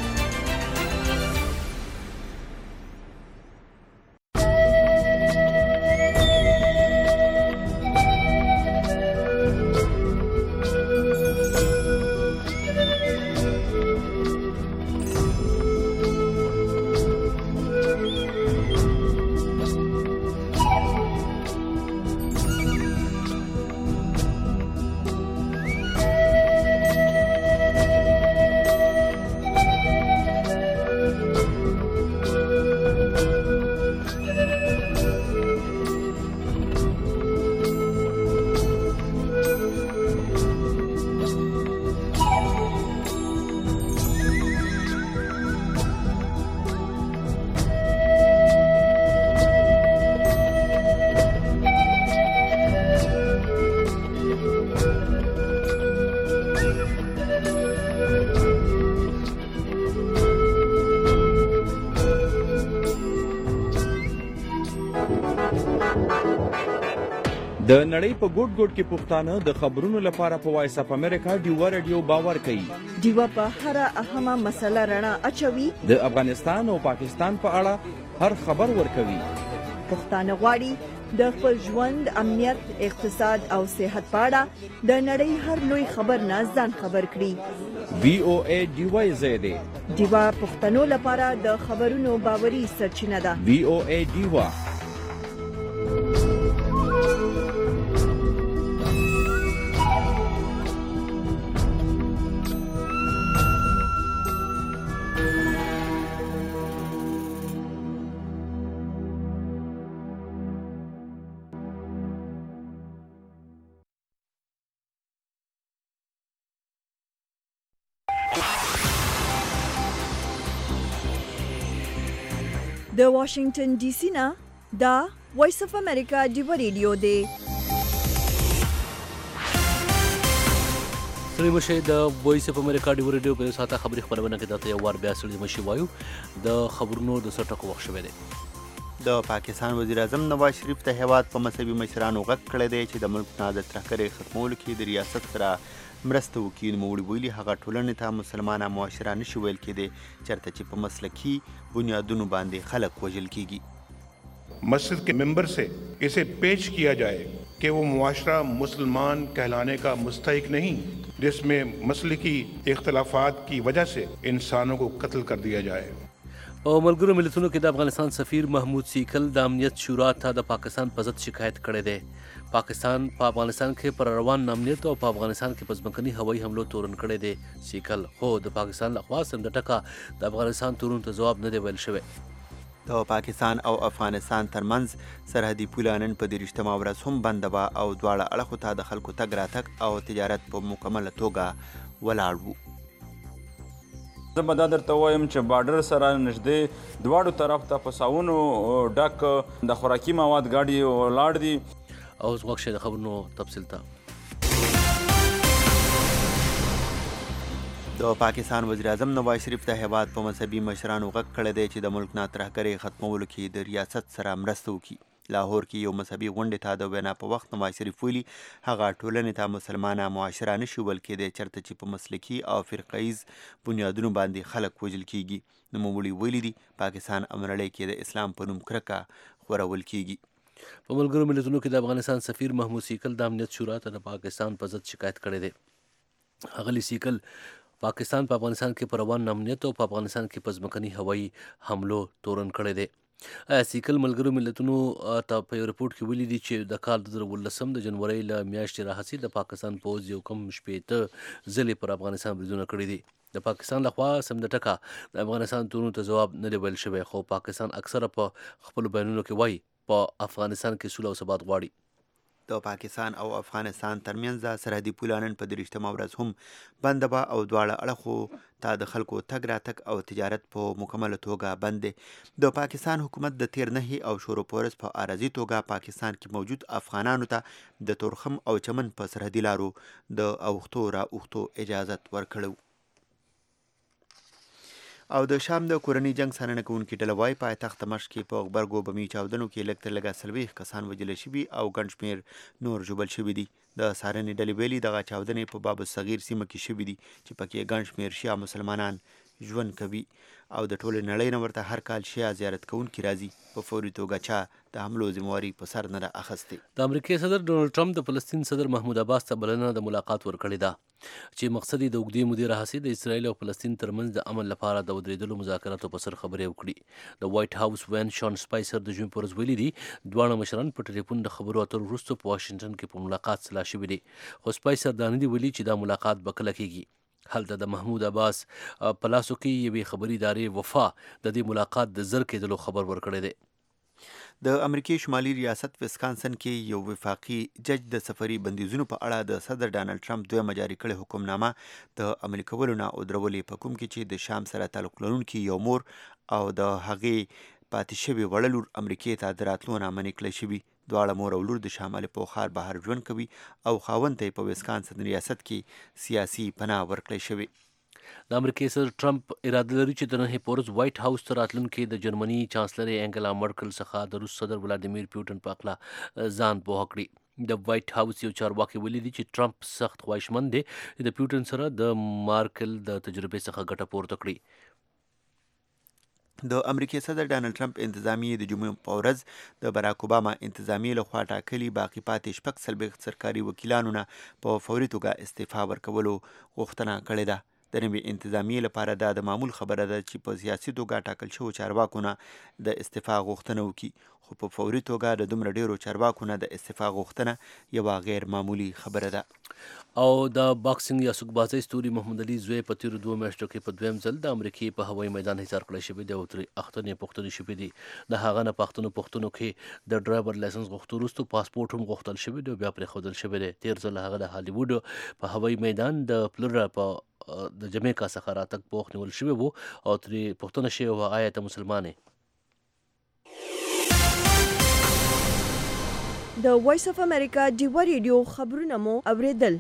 د نړۍ په ګوټ ګوټ کې پښتانه د خبرونو لپاره په وایس اف امریکا ډیو رادیو باور کوي. ډیو په هر اهمه مسله رڼا اچوي. د افغانستان او پاکستان په اړه هر خبر ورکوي. پښتانه غواړي د خپل ژوند، امنیت، اقتصاد او صحت په اړه د نړۍ هر لوی خبر نه ځان خبر کړي. VOA ډیوا زیاده ډیوا پښتنو لپاره د خبرونو باوري سرچینه ده. VOA ډیوا. د واشنگټن ډي سي نه دا وایس اف امریکا ډیوا ریډیو دی. سړي مشه د وایس اف امریکا ډیوا ریډیو په ساته خبري خبرونه کې دته یو وار بیا سړي مشي وایو د خبرونو د سټکو وخت شوه دی. د پاکستان وزیر اعظم نواز شریف ته هیواد په مذهبي مشرانو غږ کړی دی چې د ملک نه د ترهګرۍ ختمولو کې د ریاست سره مرسته وکړي. نوموړي ویلي هغه ټولنې ته مسلمانه معاشره نشي ویل کېدی چېرته چې په مسلکي بنیادونو باندې خلک وژل کېږي. मस्जिद के मेंबर से इसे पेश किया जाए कि वो मुआशरा मुसलमान कहलाने का मुस्तहिक नहीं जिसमें मसलकी इख्तलाफात की वजह से इंसानों को कत्ल कर दिया जाए. په ملګرو ملتونو کې د افغانستان سفیر محمود سیکل د امنیت شورا ته د پاکستان په ضد شکایت کړی دی. پاکستان په افغانستان کې پر روان امنیت او په افغانستان کې په ځمکني هوایي حملو تورن کړی دی. سیکل خو د پاکستان لخوا سم د ټکه د افغانستان تورن ته ځواب نه دی ویل شوی. د پاکستان او افغانستان ترمنځ سرحدي پوله نن په 23مه ورځ هم بنده وه او دواړه اړخو ته د خلکو تګ راتګ او تجارت په مکمله توګه ولاړ وو. زه به دا درته وایم چې بارډر سره نږدې دواړو طرف ته په ساونو ډک د خوراکي مواد ګاډي ولاړ دي. او اوس وخت د خبرونو تفصیل ته. د پاکستان وزیر اعظم نواز شریف ته هیواد په مذهبي مشرانو غږ کړی دی چې د ملک نه ترهګرۍ ختمولو کې د ریاست سره مرسته وکړي. لاهور کې یو مذهبي غونډې ته د وینا په وخت نواز شریف ویلي هغه ټولنې ته مسلمانه معاشره نشي ویل کېدی چېرته چې په مسلکي او فرقیز بنیادونو باندې خلک وژل کېږي. نوموړي ویلي دي پاکستان او نړۍ کې د اسلام په نوم کرکه خورول کېږي. په ملګرو ملتونو کې د افغانستان سفیر محمود سیکل د امنیت شورا ته د پاکستان په ضد شکایت کړی دی. اغلی سیکل پاکستان په افغانستان کې پر روان امنیت او په افغانستان کې په ځمکني هوایي حملو تورن کړی دی. سیکل ملګرو ملتونو ته په یو رپورټ کې ویلي دي چې د کال 2019 د جنورۍ له میاشتې راهیسې د پاکستان پوځ یو کم 60 ځلې پر افغانستان بریدونه کړي دي. د پاکستان لخوا سم د ټکه د افغانستان تورونو ته ځواب نه دی ویل شوی خو پاکستان اکثره په خپلو بیانونو کې وایي په افغانستان کې سوله او ثبات غواړي. د پاکستان او افغانستان ترمنځ د سرحدي پوله نن په 23مه ورځ هم بنده وه او دواړه اړخو ته د خلکو تګ راتګ او تجارت په مکمله توګه بند دی. د پاکستان حکومت د تیر نهي او شورو په ورځ په عارضي توګه پاکستان کې موجود افغانانو ته د تورخم او چمن په سرحدي لارو د اوښتو را اوښتو اجازت ورکړی. او د شام د کورني جنگ څارنه کوونکې ډله وایي پایتخت دمشق کې په غبرګو بمي چاودنو کې لږ تر لږه 40 کسان وژل شوي او ګڼ شمېر نور ژوبل شوي دي. د څارنې ډلې ویلي دغه چاودنې په باب الصغیر سیمه کې شوي دي چې پکې ګڼ شمېر شیعه مسلمانان ژوند کوي او د ټولې نړۍ نه ورته هر کال شیعه زیارت کوونکي راځي. په فوري توګه چا د حملو ذمواري په سر نه ده اخیستې. د امریکای صدر ډونالډ ټرمپ د فلسطین صدر محمود عباس ته بلنه د ملاقات ورکړې ده چې مقصد یې د اوږدې مودې راهیسې د اسرائیل او فلسطین ترمنځ د امن لپاره د ودرېدلو مذاکراتو په سر خبرې وکړي. د وایټ هاوس وین شان سپایسر د ژمي په ورځ ویلي دي دواړه مشران په ټلیفون د خبرو اترو وروسته په واشنګټن کې په ملاقات سلا شوي دي خو سپایسر دا نه دي ویلي چې دا ملاقات به کله کېږي. هلته د محمود عباس په لاسو کې یوې خبري ادارې وفا د دې ملاقات د زر کېدلو خبر ورکړی دی. د امریکای شمالي ریاست ویسکانسن کې یو وفاقي جج د سفري بندیزونو په اړه د صدر ډانلډ ټرمپ دویمه جاري کړې حکمنامه د عملي کولو نه ودرولې په کوم کې چې د شام سره تعلق لرونکي یو مور او د هغې پاتې شوې وړه لور امریکې ته د راتلو نه منع کړی شوي. دواړه مور او لور د شمال پوخار بهر ژوند کوي او خاوند ته په ویسکانسن ریاست کې سیاسي پناه ورکړی شوی. د امریکای صدر ټرمپ اراده لري چې د نهي په ورځ وایټ هاوس ته راتلونکي د جرمني چانسلر انګلا مرکل څخه د روس صدر ولادیمیر پوټین په اړه ځان پوه کړي. د وایټ هاوس یو چارواکي ویلي دي چې ټرمپ سخت خواهشمند دی چې د پوټین سره د مارکل د تجربې څخه ګټه پورته کړي. د امریکای صدر ډانلډ ټرمپ انتظامیې د جمعې په ورځ د باراک اوباما انتظامیې لخوا ټاکلي باقي پاتې شپږ څلوېښت سرکاري وکیلانو نه په فوري توګه استعفا ورکولو غوښتنه کړې ده. د نوې انتظامیې لپاره دا د معمول خبره ده چې په سیاسي توګه ټاکل شوو چارواکو نه د استعفا غوښتنه وکړي، خو په فوري توګه د دومره ډیرو چارواکو نه د استعفا غوښتنه یوه غیر معمولي خبره ده. او د باکسینګ یا سوکبازۍ ستوري محمد علي زوی په تیرو 2 میاشتو کې په دویم ځل د امریکې په هوایي میدان حصار کړی شوی دی او ترې اختنې پوښتنې شوې دي. د هغه نه پوښتنو کې د ډرایور لایسنس غوښتو وروسته پاسپورټ هم غوښتل شوی دی او بیا پرېښودل شوی دی. تیر ځل هغه د هالیووډ په هوایي میدان د فلوریډا په د جمیکا څخه راتګ په وخت نیول شوی وو او ترې پوښتنه شوې وه آیا ته مسلمان یې؟ د وایس اف امریکا ډیوا ریډیو خبرونه مو اوریدل.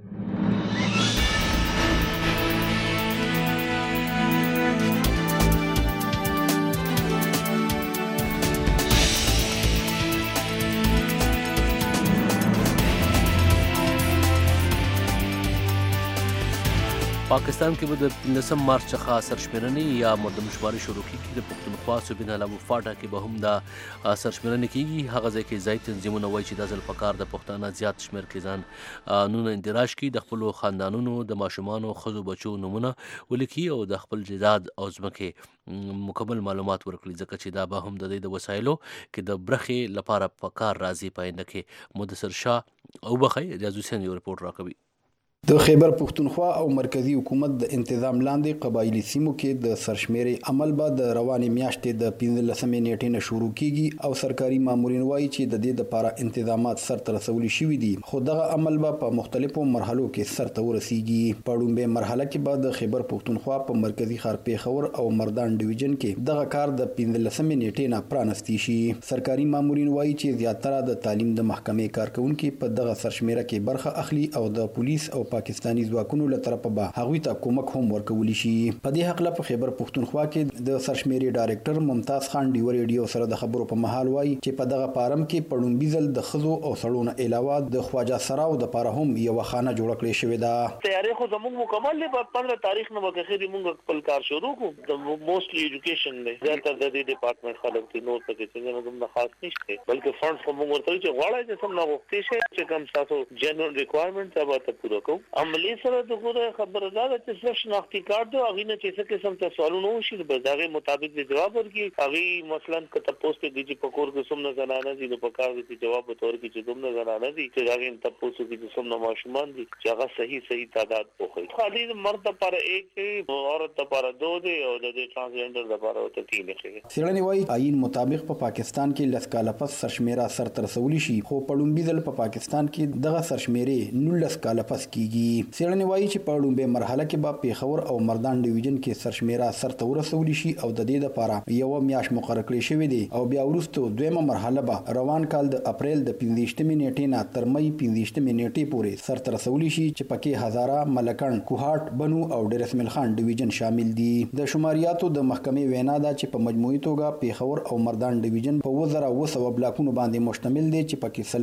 پاکستان کې به د 15 مارچ څخه سرشمېرنې یا مردمشماري شروع کېږي. د پښتونخوا صوبې نه علاوه فاټا کې به هم دا سرشمېرنې کېږي. هغه ځای کې ځایي تنظیمونه وایي چې دا ځل پکار د پښتانه زیات شمېر کې ځان نونه اندراج کړي، د خپلو خاندانونو د ماشومانو ښځو بچو نومونه ولیکي او د خپل جداد او ځمکې مکمل معلومات ورکړي، ځکه چې دا به هم د دوی د وسایلو کې د برخې لپاره پکار راځي. په آینده کې مدثر شاه او بخی ریاض حسین یو رپورټ راکوي. د خیبر پښتونخوا او مرکزی حکومت د تنظیم لاندې قبایلی سیمو کې د سرشمیرې عمل به د روانې میاشتې د 15 نیټې نه شروع کیږي او سرکاري مامورین وایي چې د دې لپاره تنظیمات سرته رسولي شوي دي، خو دغه عمل به په مختلفو مرحلو کې سرته ورسیږي. په لومړۍ مرحله کې به د خیبر پښتونخوا په مرکزی ښار پیښور او مردان ډیویژن کې دغه کار د 15 نیټې نه پرانستی شي. سرکاري مامورین وایي چې زیاتره د تعلیم د محکمې کارکونکو په دغه سرشمیره کې برخه اخلي او د پولیس او پاکستاني ځواکونو له طرفه به هغوی ته کومک هم ورکول شي. په دې حق له په خیبر پښتونخوا کې د سرشمیرې ډایریکټر ممتاز خان ډیو ریډیو سره د خبرو په مهال وایي چې په دغه فارم کې په لومړي ځل د ښځو او سړو نه علاوه د خواجه سراو د لپاره هم یوه خانه جوړه کړې شوې ده. تیاری خو زموږ مکمل دی. په 15 تاریخ نه به خیر موږ خپل کار شروع کوو. د موستلی ایجوکیشن دی زیاتره د دې ډپارټمنټ خلک دي، نو څه چې موږ خاص نشته، بلکې فنډز خو موږ ورته چې غواړی چې سم نه غوښتي شي چې کوم تاسو جنرال ریکوایرمنټ به ته پوره کوو. عملی سره د ګوره خبره ده چې صرف شناختی کارت او هغه نه چې څه قسم ته سوالونه وشي به دغه مطابق جواب ورکړي. هغه مثلا کته پوسټ دی چې په کور کې څومره زنانه دي نو په کار دي جواب ورکړي چې څومره زنانه دي چې هغه ته پوسټ کې چې څومره ماشومان دي چې هغه صحیح تعداد وخی. خالي مرد پر 1 دی، عورت پر 2 دی او د ټرانسجنډر لپاره ته 3 دی. سیړنی وایي آئین مطابق په پاکستان کې لس کاله پس سرشمیره سر تر رسولي شي، خو په لومړي ځل په پاکستان کې دغه سرشمیره 19 کاله پس کیږي. سیړنی وایي چې په لومړۍ مرحله کې به پیښور او مردان ډیویژن کې سرشمیره سرته ورسولي شي او د دې لپاره یو میاشت مقرر کړی شوی دی او بیا وروسته دویمه مرحله به روان کال د اپریل د 15 نیټې نه تر مې 15 نیټې پورې سرته رسولي شي چې پکې هزاره، ملکن، کوهاټ، بنو او ډیر اسماعیل خان ډیویژن شامل دي. د شماریاتو د محکمې وینا ده چې په مجموعي توګه پیښور او مردان ډیویژن په 1900 بلاکونو باندې مشتمل دی چې پکې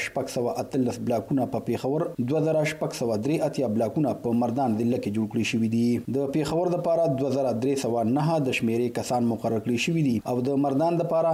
4618 بلاکونه په پیښور، 2683 بلاکونه په مردان ضلع کې جوړ کړی شوی دي. د پیښور لپاره 2309 د شمیرې کسان مقرر کړی شوی دي او د مردان لپاره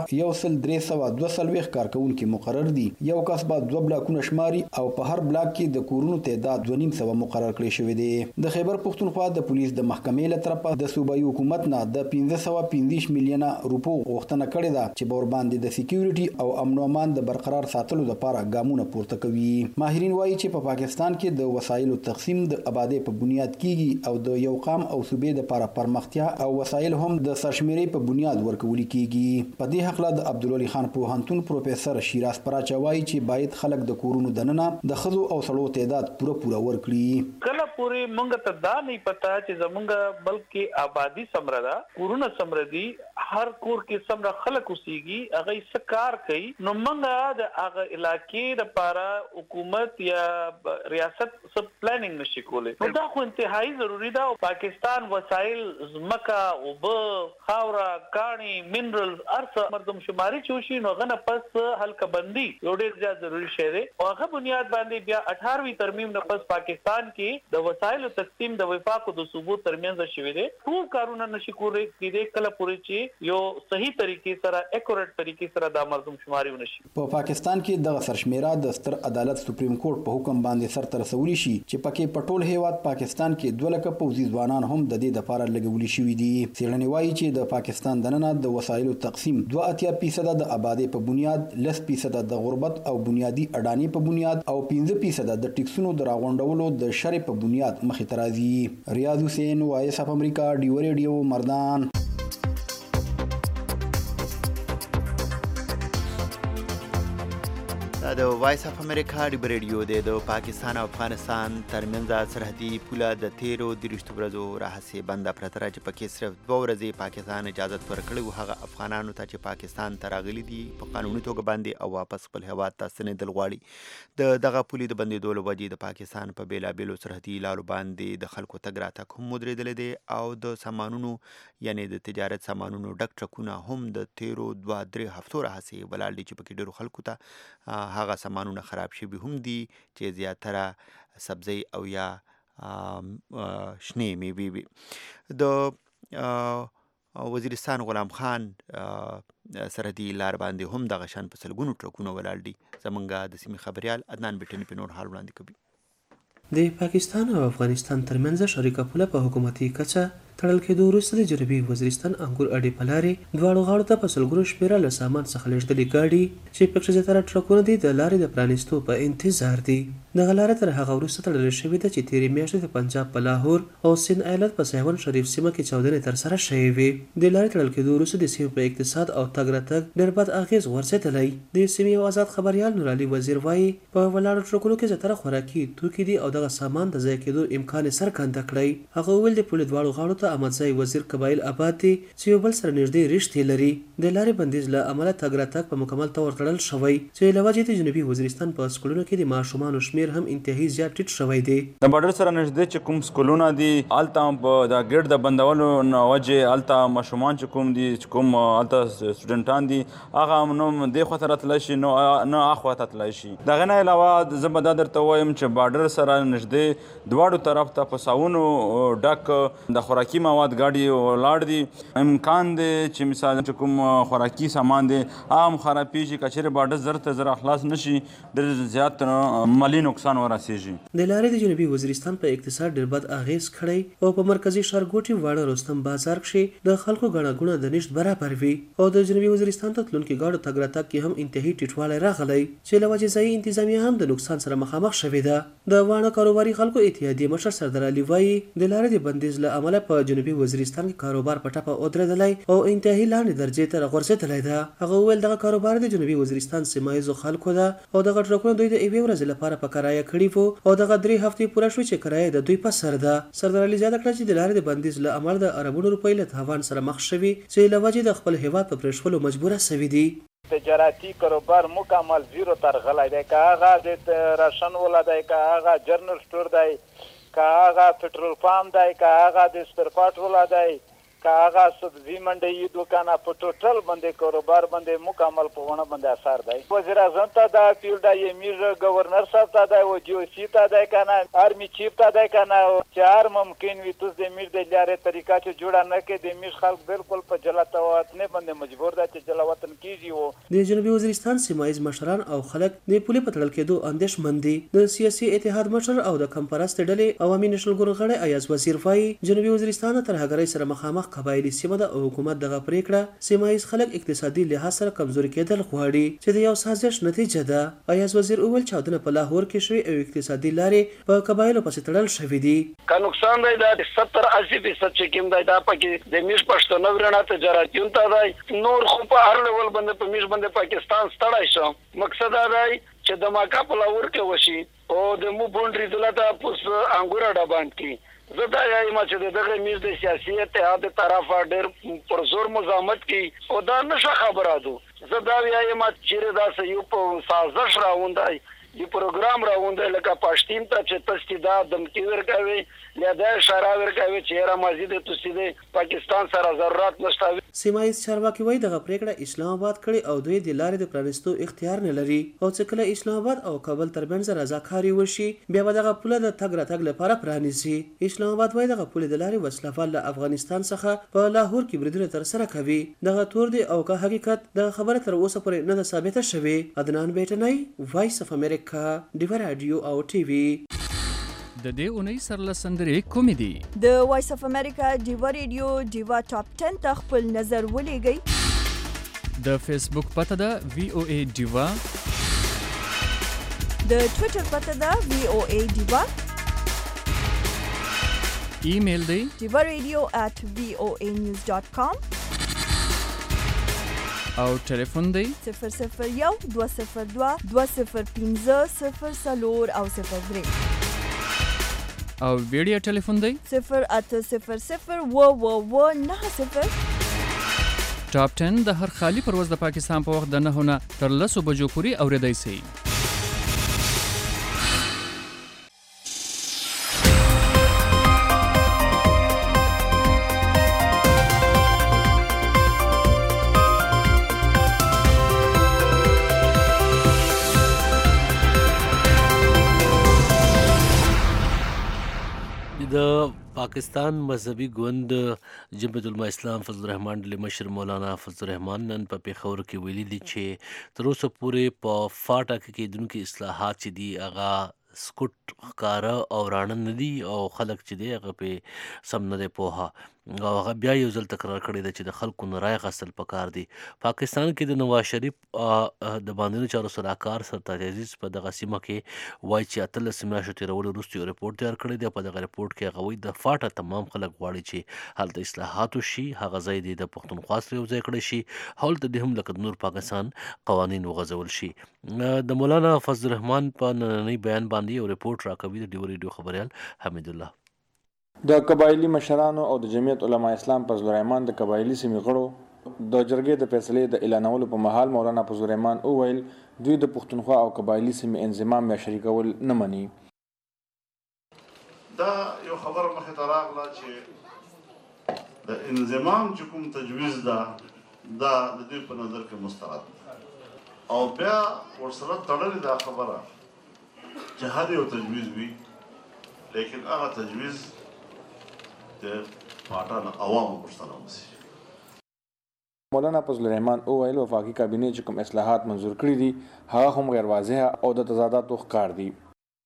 1322 کارکونکو مقرر دي. یو کس به 2 بلاکونه شماري او په هر بلاک کې د کورونو تعداد 2.5 مقرر کړی شوی دی. د خیبر پښتونخوا د پولیس د محکمې له طرفه د صوبایي حکومت نه د 1515 میلیونه روپو غوښتنه کړې ده چې بور باندې د سکیورټي او امن او امان د برقرار ساتلو لپاره ګامونه پورته کوي. ماهرین وایي چې په پاکستان کې د وسایلو تقسیم د آبادی په بنیاد کیږي او د یو قام او صوبې لپاره پرمختیا او وسایل هم د سرشمیرې په بنیاد ورکول کیږي. په دې حق له د عبدالولي خان پوهنتون پروفیسور شیراز پراچا وایي چې باید خلک د کورونو دننه د ښځو او سړو تعداد پوره ورکړي. کله پورې مونږ ته دا نه پتا چې زمونږ بلکې آبادی سمره ده، کورونه سمره دي، هر کور کې سمره خلک اوسېږي، هغه سکار کوي. نو مونږ د هغه علاقې لپاره حکومت یا ریاست سب پلانینګ نشي کولای. نو دا خو انتهایی ضروری ده. او پاکستان وسایل زمکا او خاورا کانی منرالز ارث مردم شماري چوشي نو غنه پس حلقه بندي یو ډیر زیات ضروری شی دی او هغه بنیاد باندې بیا 18وی ترمیم نه پس پاکستان کې د د وسایلو تقسیم د وفاق د ثبوت ترمنځ شوی دی ټول کارونه نشي کېدای کله پورې چې یو صحیح طریقې سره اکورټ طریقې سره د مردم شماري ونشي. په پاکستان کې دغه سرشمیره د ستر عدالت سپریم کورټ په حکم باندې سر ته رسولي شي چې پکې په ټول هیواد پاکستان کې 2 لک پوځي ځوانان هم د دې لپاره لګولي شوي دي. څېړنې وایي چې د پاکستان دننه د وسایلو تقسیم 82% د آبادی په بنیاد، 10% د غربت او بنیادی اډانې په بنیاد او 15% د ټیکسونو د راغونډولو د شرع په بنیاد مخې ته راځي. ریاض حسین، وایس اف امریکا، ډیو ریډیو، مردان. د وایس اف امریکا ډیو ریډیو د پاکستان او افغانستان ترمنځ سرحدي پوله د 13 ورځو راهیسې بنده پرته را چې پکې صرف 2 ورځې پاکستان اجازت ورکړی و هغه افغانانو ته چې پاکستان ته راغلي دي په قانوني توګه باندې او واپس خپل هیواد ته ستنېدل غواړي. د دغه پولې د بندېدو له وجې د پاکستان په بېلابېلو سرحدي لارو باندې د خلکو تګ راتګ هم ودرېدلی دی او د سامانونو یعنې د تجارت سامانونو ډک ټرکونه هم د 2-3 هفتو راهیسې ولاړ دي چې پکې ډېرو خلکو ته هغه سامانونه خراب شوي هم دي چې زیاتره سبزی او یا شنې میوې وي. د وزیرستان غلام خان سرحدي لار باندې هم دغه شان په سلګونو ټرکونه ولاړ دي. زمونږ د سیمې خبریال عدنان بیټني په نور حال وړاندې کوي. د پاکستان او افغانستان ترمنځ شریکه پوله په حکومتي کچه تړل کېدو وروسته د جنوبي وزیرستان انګور اډې په لارې دواړو غاړو ته په سلګونو شمېره له سامان څخه لېږدلې ګاډي چې پکې زیاتره ټرکونه دي د لارې د پرانیستو په انتظار دي. دغه لاره تر هغه وروسته تړل شوې ده چې تېرې میاشتې د پنجاب په لاهور او سند ایالت په سیون شریف سیمه کې چاودنې ترسره شوې وې. د لارې تړل کېدو وروسته د سیمې په اقتصاد او تګ راتګ ډېر بد اغېز غورځېدلی. د سیمې یو آزاد خبریال نور علي وزیر وایي په ولاړو ټرکونو کې زیاتره خوراکي توکي دي او دغه سامان د ضایع کېدو امکان یې څرګنده کړی. هغه وویل د پولې دواړو غاړو ته احمدزی وزیر قبایل آباد دي چې یو بل سره نږدې رشتې لري. د لارې بندیز له امله تګ راتګ په مکمل طور تړل شوی چې له وجې د جنوبي وزیرستان په سکولونو کې د ماشومانو شمېر هم انتهایی زیات ټیټ شوی دی. د بارډر سره نږدې چې کوم سکولونه دي هلته په د ګیټ د بندولو نه وجې هلته ماشومان چې کوم دي چې کوم هلته سټوډنټان دي هغه نو دې خوا ته راتلی شي نه اخوا ته تللی شي. د هغې نه علاوه زه به دا درته ووایم چې بارډر سره نږدې دواړو طرف ته په ساونو ډک د خوراکي مواد ګاډي ولاړ دي. امکان دی چې مثال چې کوم خوراکي سامان دی هم خرابېږي که چېرې بارډر زر ته زر خلاص نه شي ډېر زیات مالي نقصان ورسېږي. د لارې د جنوبي وزیرستان په اقتصاد ډېر بد اغېز کړی او په مرکزي ښارګوټي واړه رستم بازار کښې د خلکو ګڼه ګوڼه د نشت برابر وي او د جنوبي وزیرستان ته تلونکي ګاډو تګ راتګ کې هم انتهایي ټیټوالی راغلی چې له وجې ځایي انتظامیه هم د نقصان سره مخامخ شوې ده. د واړه کاروباري خلکو اتحادیې مشر سردار علي وایي د لارې د بندیز له امله په جنوبي وزیرستان کې کاروبار په ټپه ودرېدلی او انتهایي لاندې درجې ته راغورځېدلی ده. هغه وویل دغه کاروبار د جنوبي وزیرستان سیمه ییزو خلکو ده او دغه ټرکونه دوی د یوې ورځې لپاره په کرایه کړي وو او دغه 3 هفتې پوره شوې چې کرایه د دوی په سر ده. سردار علي زیاته کړه چې د لارې د بندیز له امله د اربونو روپۍ له تاوان سره مخ شوي چې له وجې د خپل هیواد په پرېښولو مجبوره سوي دي. تجارتی کاروبار مکمل زیرو ترغلی دی، که هغه د راشن والا دی، که هغه جرنل سټور دی، که هغه پټرول پامپ دی، که هغه د سپرپارټ والا دی، که هغه سبزی منډی دوکانه په ټوټل باندې کاروبار باندې مکمل په ونه باندې اثر دی. وزیر اعظم ته دا اپیل دی، امیر گورنر صاحب ته دی، او جیوسی ته دی کنه، آرمی چیف ته دی کنه چې هر ممکن وي تاسو د امیر د لارې طریقه چې جوړه نه کړي. د امیر خلک بالکل په جلا وطن باندې مجبور دي چې جلا وطن کیږي. د جنوبي وزیرستان سیمه ییز مشران او خلک د پولې په تړل کېدو اندېښمن دي. د سیاسي اتحاد مشر او د کم پرستې ډلې عوامي نېشنل ګوند غړی ایاز وزیر وایي جنوبي وزیرستان تر هغرۍ سره مخامخ قبایلي سیمه ده او حکومت دغه پریکړه سیمه ییز خلک اقتصادي لحاظ سره کمزوري کېدل غواړي چې د یو سازش نتیجه ده. ایاز وزیر وویل چاودنه په لاهور کې شوې او اقتصادي لارې په قبایلو پسې تړل شوي دي. که نقصان دی دا 70-80% چې کوم دی دا پکې د میش پښتون ورنه تجارتیون ته دی، نور خو په هر لیول باندې په میش باندې پاکستان ستړی شو. مقصد دا دی چې د ماکا په لاهور کې وشي او د مو بونډري دلته پوس انګور ډباند کی. زه دا وایم چې دغه میز د سیاسي اتحاد طرفه ډېر پر زور مزاحمت کی او دا نشه خبره ده. زه دا وایم چې دا یو په سازش راوندای دی پروګرام راوندل لکه پښتين ته چې تاسو دا دمکی ورکوي یا دا اشاره ورکوي چې را مزید تاسو پاکستان سره ضرورت نشته. سیمایي چارواکي وایي دغه پریکړه اسلام آباد کړي او دوی د لارې د پرانستو اختیار نه لري او چې کله اسلام آباد او کابل ترمنځ رضاکاري وشي بیا به دغه پوله د تګ راتګ لپاره پرانیزي. اسلام آباد وایي دغه پوله د لارې وسلوال له افغانستان څخه په لاهور کې بریدونه ترسره کوي. دغه تور دی او که حقیقت دغه خبره تر اوسه پورې نه ده ثابته شوې. عدنان بیټنی، وایس اف امریکا، ډیوا رادیو او ټي وي. د دې اونۍ سرله سندرې کومې دي؟ د وایس اف امریکا ډیوا ریډیو ډیوا ټاپ 10 ته خپل نظر ولېږئ. د فیسبوک پته ده VOA ډیوا. د ټویټر پته ده VOA ډیوا. ایمیل دی divaradio@voanews.com او ټلیفون دی 001 202 205 0 او 03 او ویډیو ټلیفون دی 0800 90. ټاپ 10 د هر خالی پرواز د پاکستان په وخت د 9 نه تر 10 بجو پورې اوریدای شي. د پاکستان مذهبي ګوند جمعیت العلماء اسلام فضل الرحمن ډلې مشر مولانا فضل الرحمن نن په پیښور کې ویلي دي چې تر اوسه پورې په فاټا کې کېدونکي اصلاحات چې دي هغه سکوټ ښکاره او راڼه نه دي او خلک چې دی هغه پې سم نه دی پوهه او هغه بیا یو ځل تکرار کړی دی چې د خلکو نه رایه اخیستل پکار دي. پاکستان کې د نواز شریف د باندنیو چارو سلاکار سرتاج عزیز په دغه سیمه کې وایي چې 18 میاشتو تېرولو وروسته یو رپورټ تیار کړی دی. په دغه رپورټ کې هغه وایي د فاټا تمام خلک غواړي چې هلته اصلاحات وشي، هغه ځای دی د پښتونخوا سره یو ځای کړی شي، هلته د هم لکه نور پاکستان قوانین وغځول شي. د مولانا فضل الرحمن په نننۍ بیان باندې یو رپورټ راکوي د ډیوا ریډیو خبریال حمید الله. د قبایلی مشرانو او د جمعیت علماء اسلام فضل الرحمن د قبایلی سیمې غړو د جرګې د فیصلې د اعلانولو په مهال مولانا فضل الرحمن وویل دوی د پښتونخوا او قبایلی سیمې انضمام یا شریکول نه مني. دا یو خبره مخې ته راغله چې د انضمام چې کوم تجویز ده دا د دوی په نظر کې مسترد او بیا ورسره تړلې دا خبره چې هر یو تجویز وي لیکن هغه تجویز مولانا فضل الرحمن وویل وفاقي کابینې چې کوم اصلاحات منظور کړي دي هغه هم غیر واضحه او د تضاداتو ښکار دي.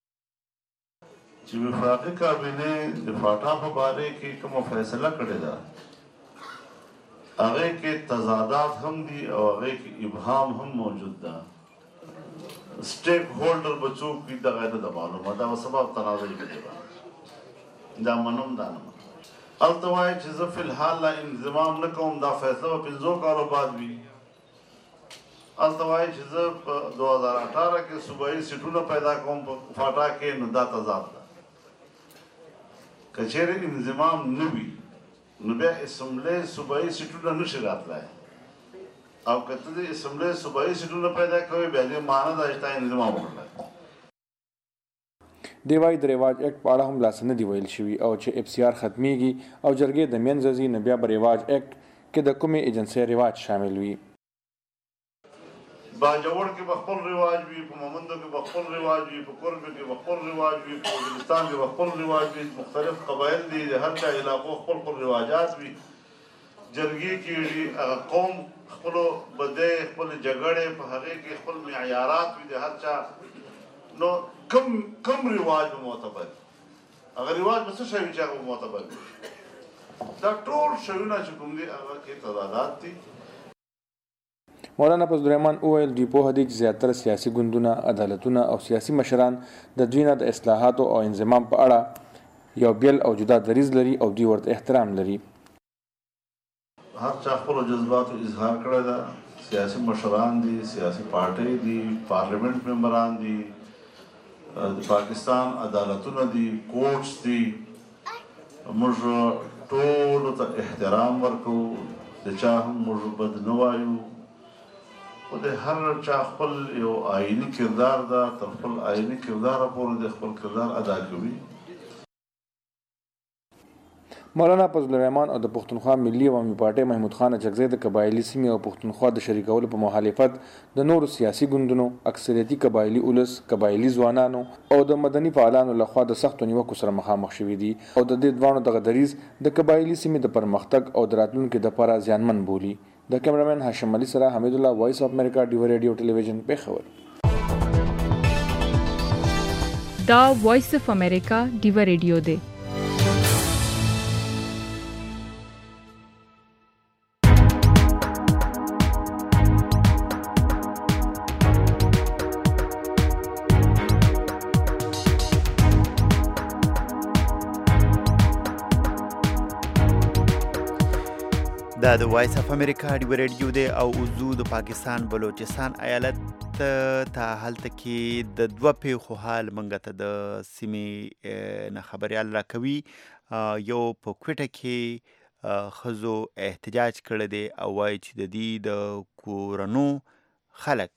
چې وفاقي کابینې د فاټا په باره کې کومه فیصله کړې ده هغه کې تضادات هم دي او هغه کې ابهام هم موجود ده. سټیک هولډر بچو کې دغه د معلومات دا سبب تنازع کوي دا منوم دا نه هلته وایي چې زه فی الحال لا انضمام نه کوم دا فیصله به 15 کالو بعد وي. هلته وایي چې زه په 2018 کې صوبایي سیټونه پیدا کوم په فاټا کې نو دا تضاد ده. که چیرې انضمام نه وي نو بیا اسمبلی صوبایي سیټونه نشي راتلی او که ته د اسمبلی صوبایي سیټونه پیدا کوې بیا دې معنی ده چې تا انضمام وکړلی. دی وايي د رواج اکټ په اړه هم لاس نه دی ویل شوي او چې FCR ختمیږي او جرګې د منځ ځي نو بیا به رواج اکټ کې د کومې ایجنسۍ رواج شامل وي. باجوړ کې به خپل رواج وي، په مومندو کې به خپل رواج وي، په کورب کې به خپل رواج وي، په وزیرستان کې به خپل رواج وي. مختلف قبایل دي د هر چا علاقو خپل خپل رواجات وي. جرګې کې هغه قوم خپلو بدۍ خپل جګړې په هغې کې خپل معیارات وي د هر چا نو کم رواج به معتبر هغه رواج به څه شی وي چې هغه به معتبر وي. دا ټول شیونه چې کوم دي هغه کې تضادات دي. مولانا فضل الرحمن وویل دوی پوهه دي چې زیاتره سیاسي ګوندونه عدالتونه او سیاسي مشران د دوی نه د اصلاحاتو او انضمام په اړه یو بیل او جدا دریځ لري او دوی ورته احترام لري. هر چا خپلو جذباتو اظهار کړی ده. سیاسي مشران دي، سیاسي پارټۍ دي، پارلیمنت ممبران دي، د پاکستان عدالتونه دي، کورټس دي. موږ ټولو ته احترام ورکوو، د چا هم موږ بد نه وایو خو د هر چا خپل یو آئینی کردار ده، تر خپل آئینی کردار پورې د خپل کردار ادا کوي. مولانا فضل الرحمن او د پښتونخوا ملي عوامي پارټۍ محمود خان اچکزی د قبایلي سیمې او پښتونخوا د شریکولو په مخالفت د نورو سیاسي ګوندونو، اکثریتي قبایلي اولس، قبایلي ځوانانو او د مدني فعالانو لخوا د سختو نیوکو سره مخامخ شوي دي او د دې دواړو دغه دریځ د قبایلي سیمې د پرمختګ او د راتلونکي دپاره زیانمن بولي. د کیمرامین هاشم علي سره حمید الله، وایس اف امریکا، ډیو ریډیو ټلویزیون، پیښور. دا وایس اف امریکا ډیو ریډیو دی. دا د وایس اف امریکا ډیو ریډیو دی او اوزو د پاکستان بلوچستان ایالت ته هلته کې د دوه پیښو حال موږ ته د سیمې نه خبریال راکوي. یو په کوټه کې ښځو احتجاج کړی دی او وایي چې د دې د کورنو خلک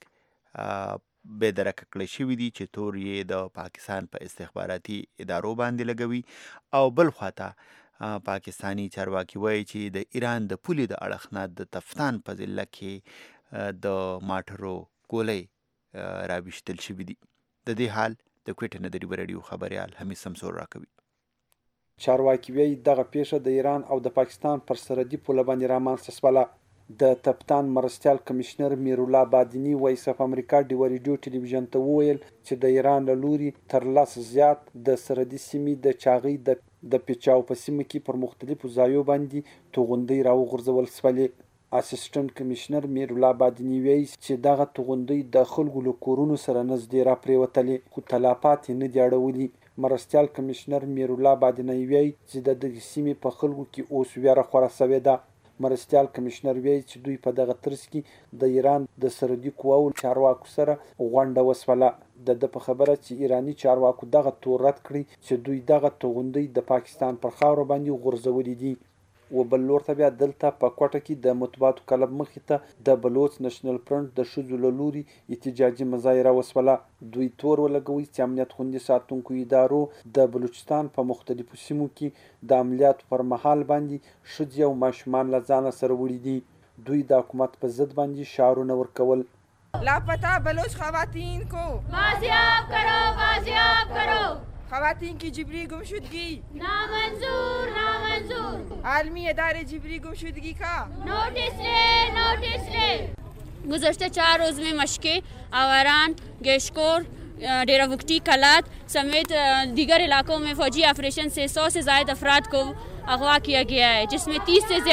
بې درکه کړی شوي دي چې تور یې د پاکستان په استخباراتي ادارو باندې لګوي. او بل خواته پاکستانی چارواکي وایي چې د ایران د پولې د اړخ نه د تفتان په ضلع کې د ماټرو ګولۍ راویشتل شوي دي. د دې حال د کوټې نه د ډیو ریډیو خبریال حمید سمسور راکوي. چارواکي وایي دغه پیښه د ایران او د پاکستان پر سرحدي پوله باندې رامنځته شوله. د تپتان مرستیال کمشنر میرالله بادینی وایس اف امریکا ډیو ریډیو ټلویزیون ته وویل چې د ایران له لوري تر لس زیات د سرحدي سیمې د چاغۍ د پیچاو په سیمه کې پر مختلفو ځایو باندې توغندۍ راوغورځول شولې. اسسټنټ کمشنر میرالله بادینی وایي چې دغه توغندۍ د خلکو له کورونو سره نږدې راپرېوتلې خو تلافات یې نه دي اړولي. مرستیال کمشنر میرالله بادینی وایي چې د دغې سیمې په خلکو کې اوس ویره خوره شوې ده. مرستیال کمشنر وایي چې دوی په دغه ترڅ کې د ایران د سرحدي قواو چارواکو سره غونډه وشوله. د په خبره چې ایرانی چارواکو دغه تور رد کړی چې دوی دغه توغندۍ د پاکستان پر خاوره باندې غورځولې دي. و بل لور ته بیا دلته په کوټه کې د مطبوعاتو کلب مخې ته د بلوچ نېشنل فرنټ د ښځو له لوري احتجاجي مظاهره وشوله. دوی تور ولګوي چې امنیت خوندي ساتونکو ادارو د بلوچستان په مختلفو سیمو کې د عملیاتو پر مهال باندې ښځې او ماشومان له ځانه سره وړي دي. دوی د حکومت په ضد باندې شعارونه ورکول. लापता बलोच खवातीन को बाजियाब करो खवातीन की जिबरी गुमशुदगी नामंजूर आलमी अदारे जिबरी गुमशुदगी का नोटिस ले। गुज़श्ता 4 रोज़ में मशक़ें आवारान, गेशकोर, डेरा वक्टी, कलात समेत दीगर इलाकों में फौजी ऑपरेशन से 100 से ज़ायद अफराद को अगवा किया गया है, जिसमें 30 से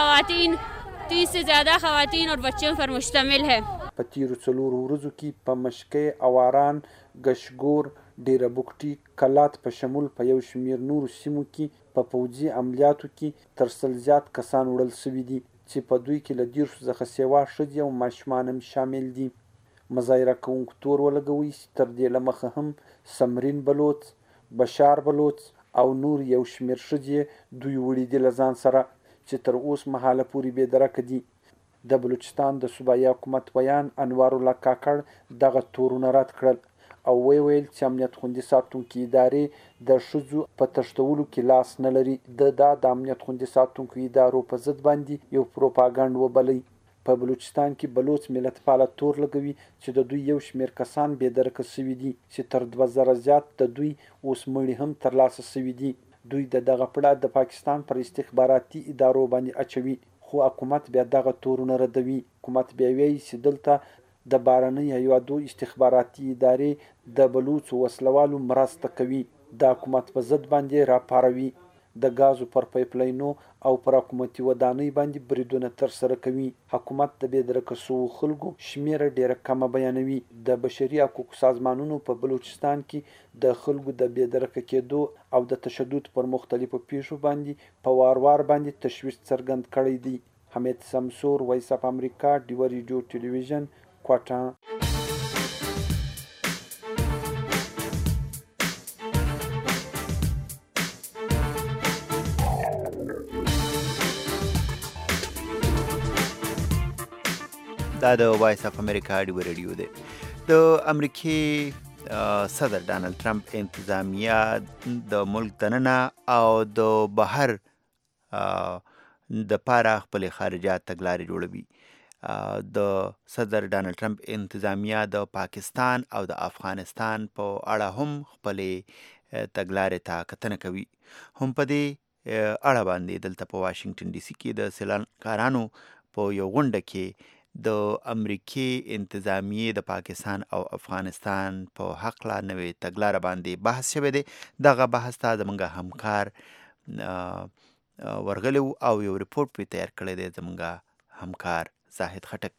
ज़्यादा ख़वातीन और बच्चों पर मुश्तमिल है. په تیرو څلورو ورځو کې په مشکې، اواران، گشګور، ډیره بوکټي، کلات په شمول په یو شمیر نورو سیمو کې په پوځي عملیاتو کې تر 100 زیات کسان وړل شوي دي چې په دوی کې له 10 څخه سیوا ښځې او ماشومان هم شامل دي. مظاهره کوونکو تور ولګوي چې تر دې له مخه هم سمرین بلوچ، بشار بلوچ او نور یو شمیر ښځې دوی وړي دي له ځان سره چې تر اوس مهاله پورې بې درکه دي. د بلوچستان د صوبایي حکومت ویان انوار الله کاکړ دغه تورونه رد کړل او ویل چې امنیت خوندي ساتونکو ادارې د ښځو په تښتولو کې لاس نه لري. د امنیت خوندي ساتونکو ادارو په ضد باندې یو پروپاګانډ وبلئ. په بلوچستان کې بلوچ ملت پاله تور لګوي چې د دوی یو شمیر کسان بې درکه شوي دي چې تر 2000 زیات د دوی اوس مړي هم ترلاسه شوي دي. دوی دغه پړه د پاکستان پر استخباراتي ادارو باندې اچوي خو حکومت بیا دغه تورونه ردوي. حکومت بیا وایي چې دلته د بهرنۍ هیوادو استخباراتي ادارې د بلوچو وسلوالو مرسته کوي. د حکومت په ضد باندې راپاروي. د غازو پر پایپلاینو او پر حکومتي ودانۍ باندې بریدونه ترسره کوي. حکومت د بې درکه شوو خلکو شمیره ډیره کمه بیانوي. د بشري حقوقو سازمانونو په بلوچستان کې د خلکو د بې درکه کېدو او د تشدد پر مختلفو پیښو باندې په وار باندې تشویش څرګند کړی دی. حمید سمسور، وایس اف امریکا، ډیو ریډیو ټلویزیون، کوټه. دا د وایس اف امریکا ډیو رادیو دی. د امریکای صدر ډانلډ ټرمپ انتظامیه د ملک دننه او د بهر د پاره خپل خارجه تګلارې جوړوي. د صدر ډانلډ ټرمپ انتظامیه د پاکستان او د افغانستان په اړه هم خپل تګلارې ته کتنه کوي. هم په دې اړه باندې دلته په واشنگټن ډي سي کې د سیلانکارانو په یو غونډه کې د امریکې انتظامیې د پاکستان او افغانستان په حق لا نوې تګلاره باندې بحث شوی دی. دغه بحث ته زمونږ همکار ورغلی او یو ریپورټ پرې تیار کړی دی زمونږ همکار زاهد خټک.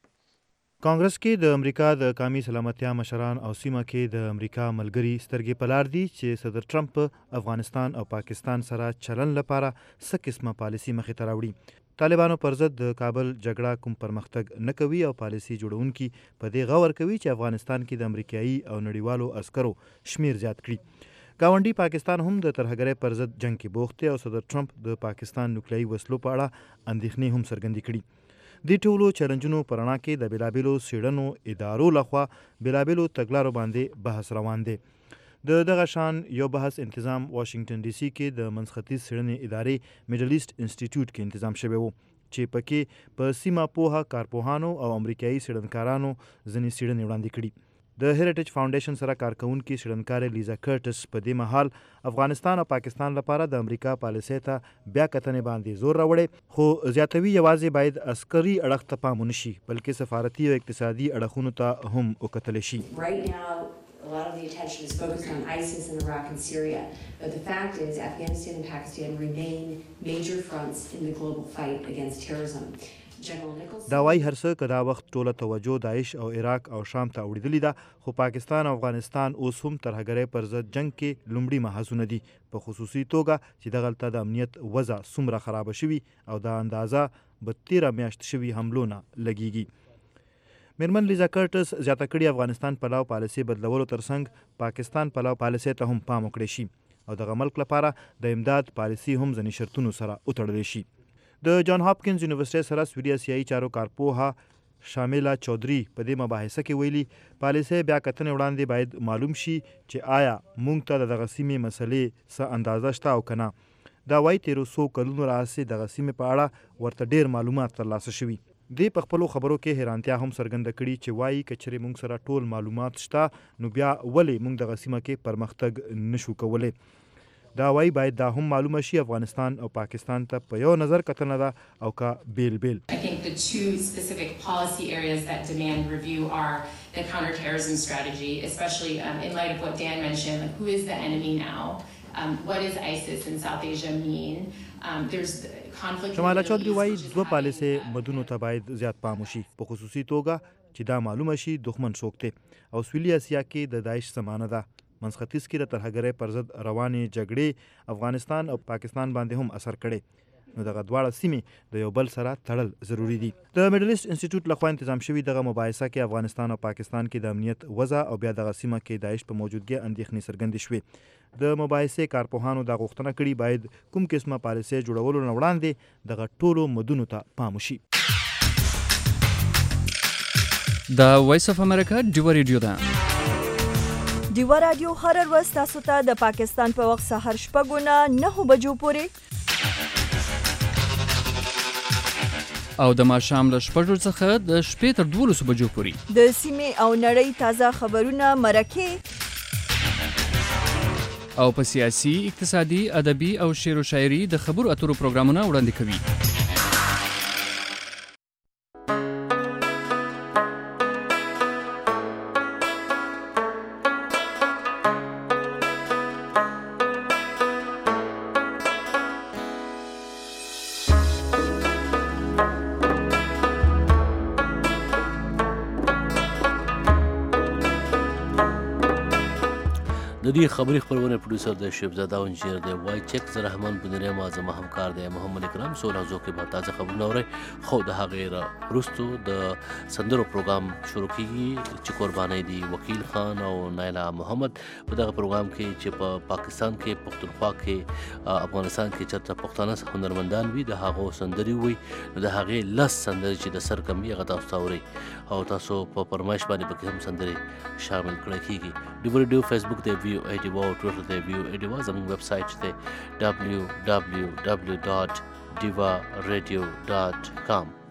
کانګرس کې د امریکا د قومي سلامتیا مشران او سیمه کې د امریکا ملګري سترګې په لار دي چې صدر ټرمپ افغانستان او پاکستان سره چلن لپاره څه قسمه پالیسي مخې ته راوړي. طالبانو پر ضد د کابل جګړه کوم پرمختګ نه کوي او پالیسي جوړونکي په دې غور کوي چې افغانستان کې د امریکایي او نړیوالو عسکرو شمیر زیات کړي. ګاونډي پاکستان هم د ترهګرۍ پر ضد جنگ کې بوخت دی او صدر ټرمپ د پاکستان نوکلیایي وسلو په اړه اندېښنې هم څرګندې کړي. دې ټولو چیلنجونو په رڼا کې د بېلابېلو څېړنو ادارو لخوا بېلابېلو تګلارو باندې بحث روان دی. د دغه شان یو بحث انتظام واشنگټن ډي سي کې د منځختیځ څېړنې ادارې میډل ایسټ انسټیټیوټ کې انتظام شوی و چې پکې په سیمه پوهه کارپوهانو او امریکایي څېړنکارانو ځینې څېړنې وړاندې کړي. د هیریټیج فاونډیشن سره کارکونکي څېړنکار لیزا کرټس په دې مهال افغانستان او پاکستان لپاره د امریکا پالیسۍ ته بیا کتنې باندې زور راوړی، خو زیاتوي یوازې باید عسکري اړخ ته پام ونه شي بلکې سفارتي او اقتصادي اړخونو ته هم وکتلی شي. A lot of the attention is focused on ISIS in Iraq and Syria, but the fact is Afghanistan and Pakistan remain major fronts in the global fight against terrorism. دا وایي هر څه که دا وخت ټوله توجه داعش او عراق او شام ته اوړېدلې ده، خو پاکستان او افغانستان اوس هم ترهګرۍ پر ضد جنگ کې لومړي محاذونه دي، په خصوصي توګه چې دغلته د امنیت وضع څومره خرابه شوي او دا اندازه به 13 میاشت شوي حملو نه لګیږي. میرمن لیزا کرټس زیاته کړي افغانستان پلاو پالیسي بدلولو ترڅنګ پاکستان پلاو پالیسي ته هم پام وکړی شي او دغه ملک لپاره د امداد پالیسي هم ځینې شرطونو سره وتړلی شي. د جان هاپکینز یونیورسيټي سره سویلي اسیایي چارو کارپوهه شامله چودري په دې مباحثه کې ویلي پالیسي بیا کتنې وړاندې باید معلوم شي چې آیا موږ ته دغه سیمې مسلې څه اندازه شته او که نه. دا وایي 1300 کلونو راهیسې دغه سیمې په اړه ورته ډېر معلومات ترلاسه شوي. دې په خپلو خبرو کې حیرانتیا هم څرګنده کړي چې وایي که چېرې موږ سره ټول معلومات شته نو بیا ولې موږ دغه سیمه کې پرمختګ نشو کولی. دا وایي باید دا هم معلومه شي افغانستان او پاکستان ته په یو نظر کتنه ده او که بیل بیل. I think the two specific policy areas that demand review are the counterterrorism strategy, especially in light of what Dan mentioned, like who is the enemy now? What does ISIS in South Asia mean? There's conflict. شماله چودري وایي دوه پالیسۍ مدونو ته باید زیات پام وشي، په خصوصي توګه چې دا معلومه شي دښمن څوک دی او سویلي اسیا کې د داعش زمانه ده. منځختیځ کې د ترهګرۍ پر ضد روانې جګړې افغانستان او پاکستان باندې هم اثر کړی، نو دغه دواړه سیمې د یو بل سره تړل ضروری دي. د میډل ایسټ انسټیټیوټ لخوا تنظیم شوي دغه مباحثه کې افغانستان او پاکستان کې د امنیت وضع او بیا دغه سیمه کې داعش په موجودګۍ اندېښنې څرګندې شوې. د مباحثې کارپوهانو دا غوښتنه کړې باید کوم قسمه پالیسۍ جوړولو نه وړاندې دغه ټولو مدونو ته پام وشي. د وایس اف امریکا ډیو ریډیو ده. ډیوه رادیو هر ورځ تاسو ته د پاکستان په وخت سهار 6 نه 9 بجو پورې او د ماښام له 6 څخه د شپې تر 12 بجو پورې د سیمې او نړۍ تازه خبرونه، مرکې او په سیاسي، اقتصادي، ادبي او شعر و شاعري د خبرو اترو پروګرامونه وړاندې کوي. د دې خبري خبرونه پروډوسر دی شیب زاده او انجینر دی وای چک ز رحمان بنری اعظم همکار دی محمد اکرام سوله زو کې به تازه خبرونه اوري خو د هغه رستو د سندرو پروګرام شروع کیږي چې قرباني دی وکیل خان او نایلا محمد په دغه پروګرام کې چې په پاکستان کې پښتونخوا کې افغانستان کې چرته پښتانه هنرمندان وي د هغه سندري وي د هغه لس سندري چې د سر کمی هغه تاسو اوري او تاسو په پرمایش باندې پکې هم سندري شامل کړئ کیږي ډیو فیسبوک دی ویو ایډیوا او ټویټر دی ویو ایډیوا زموږ ویب سټ دی www.divaradio.com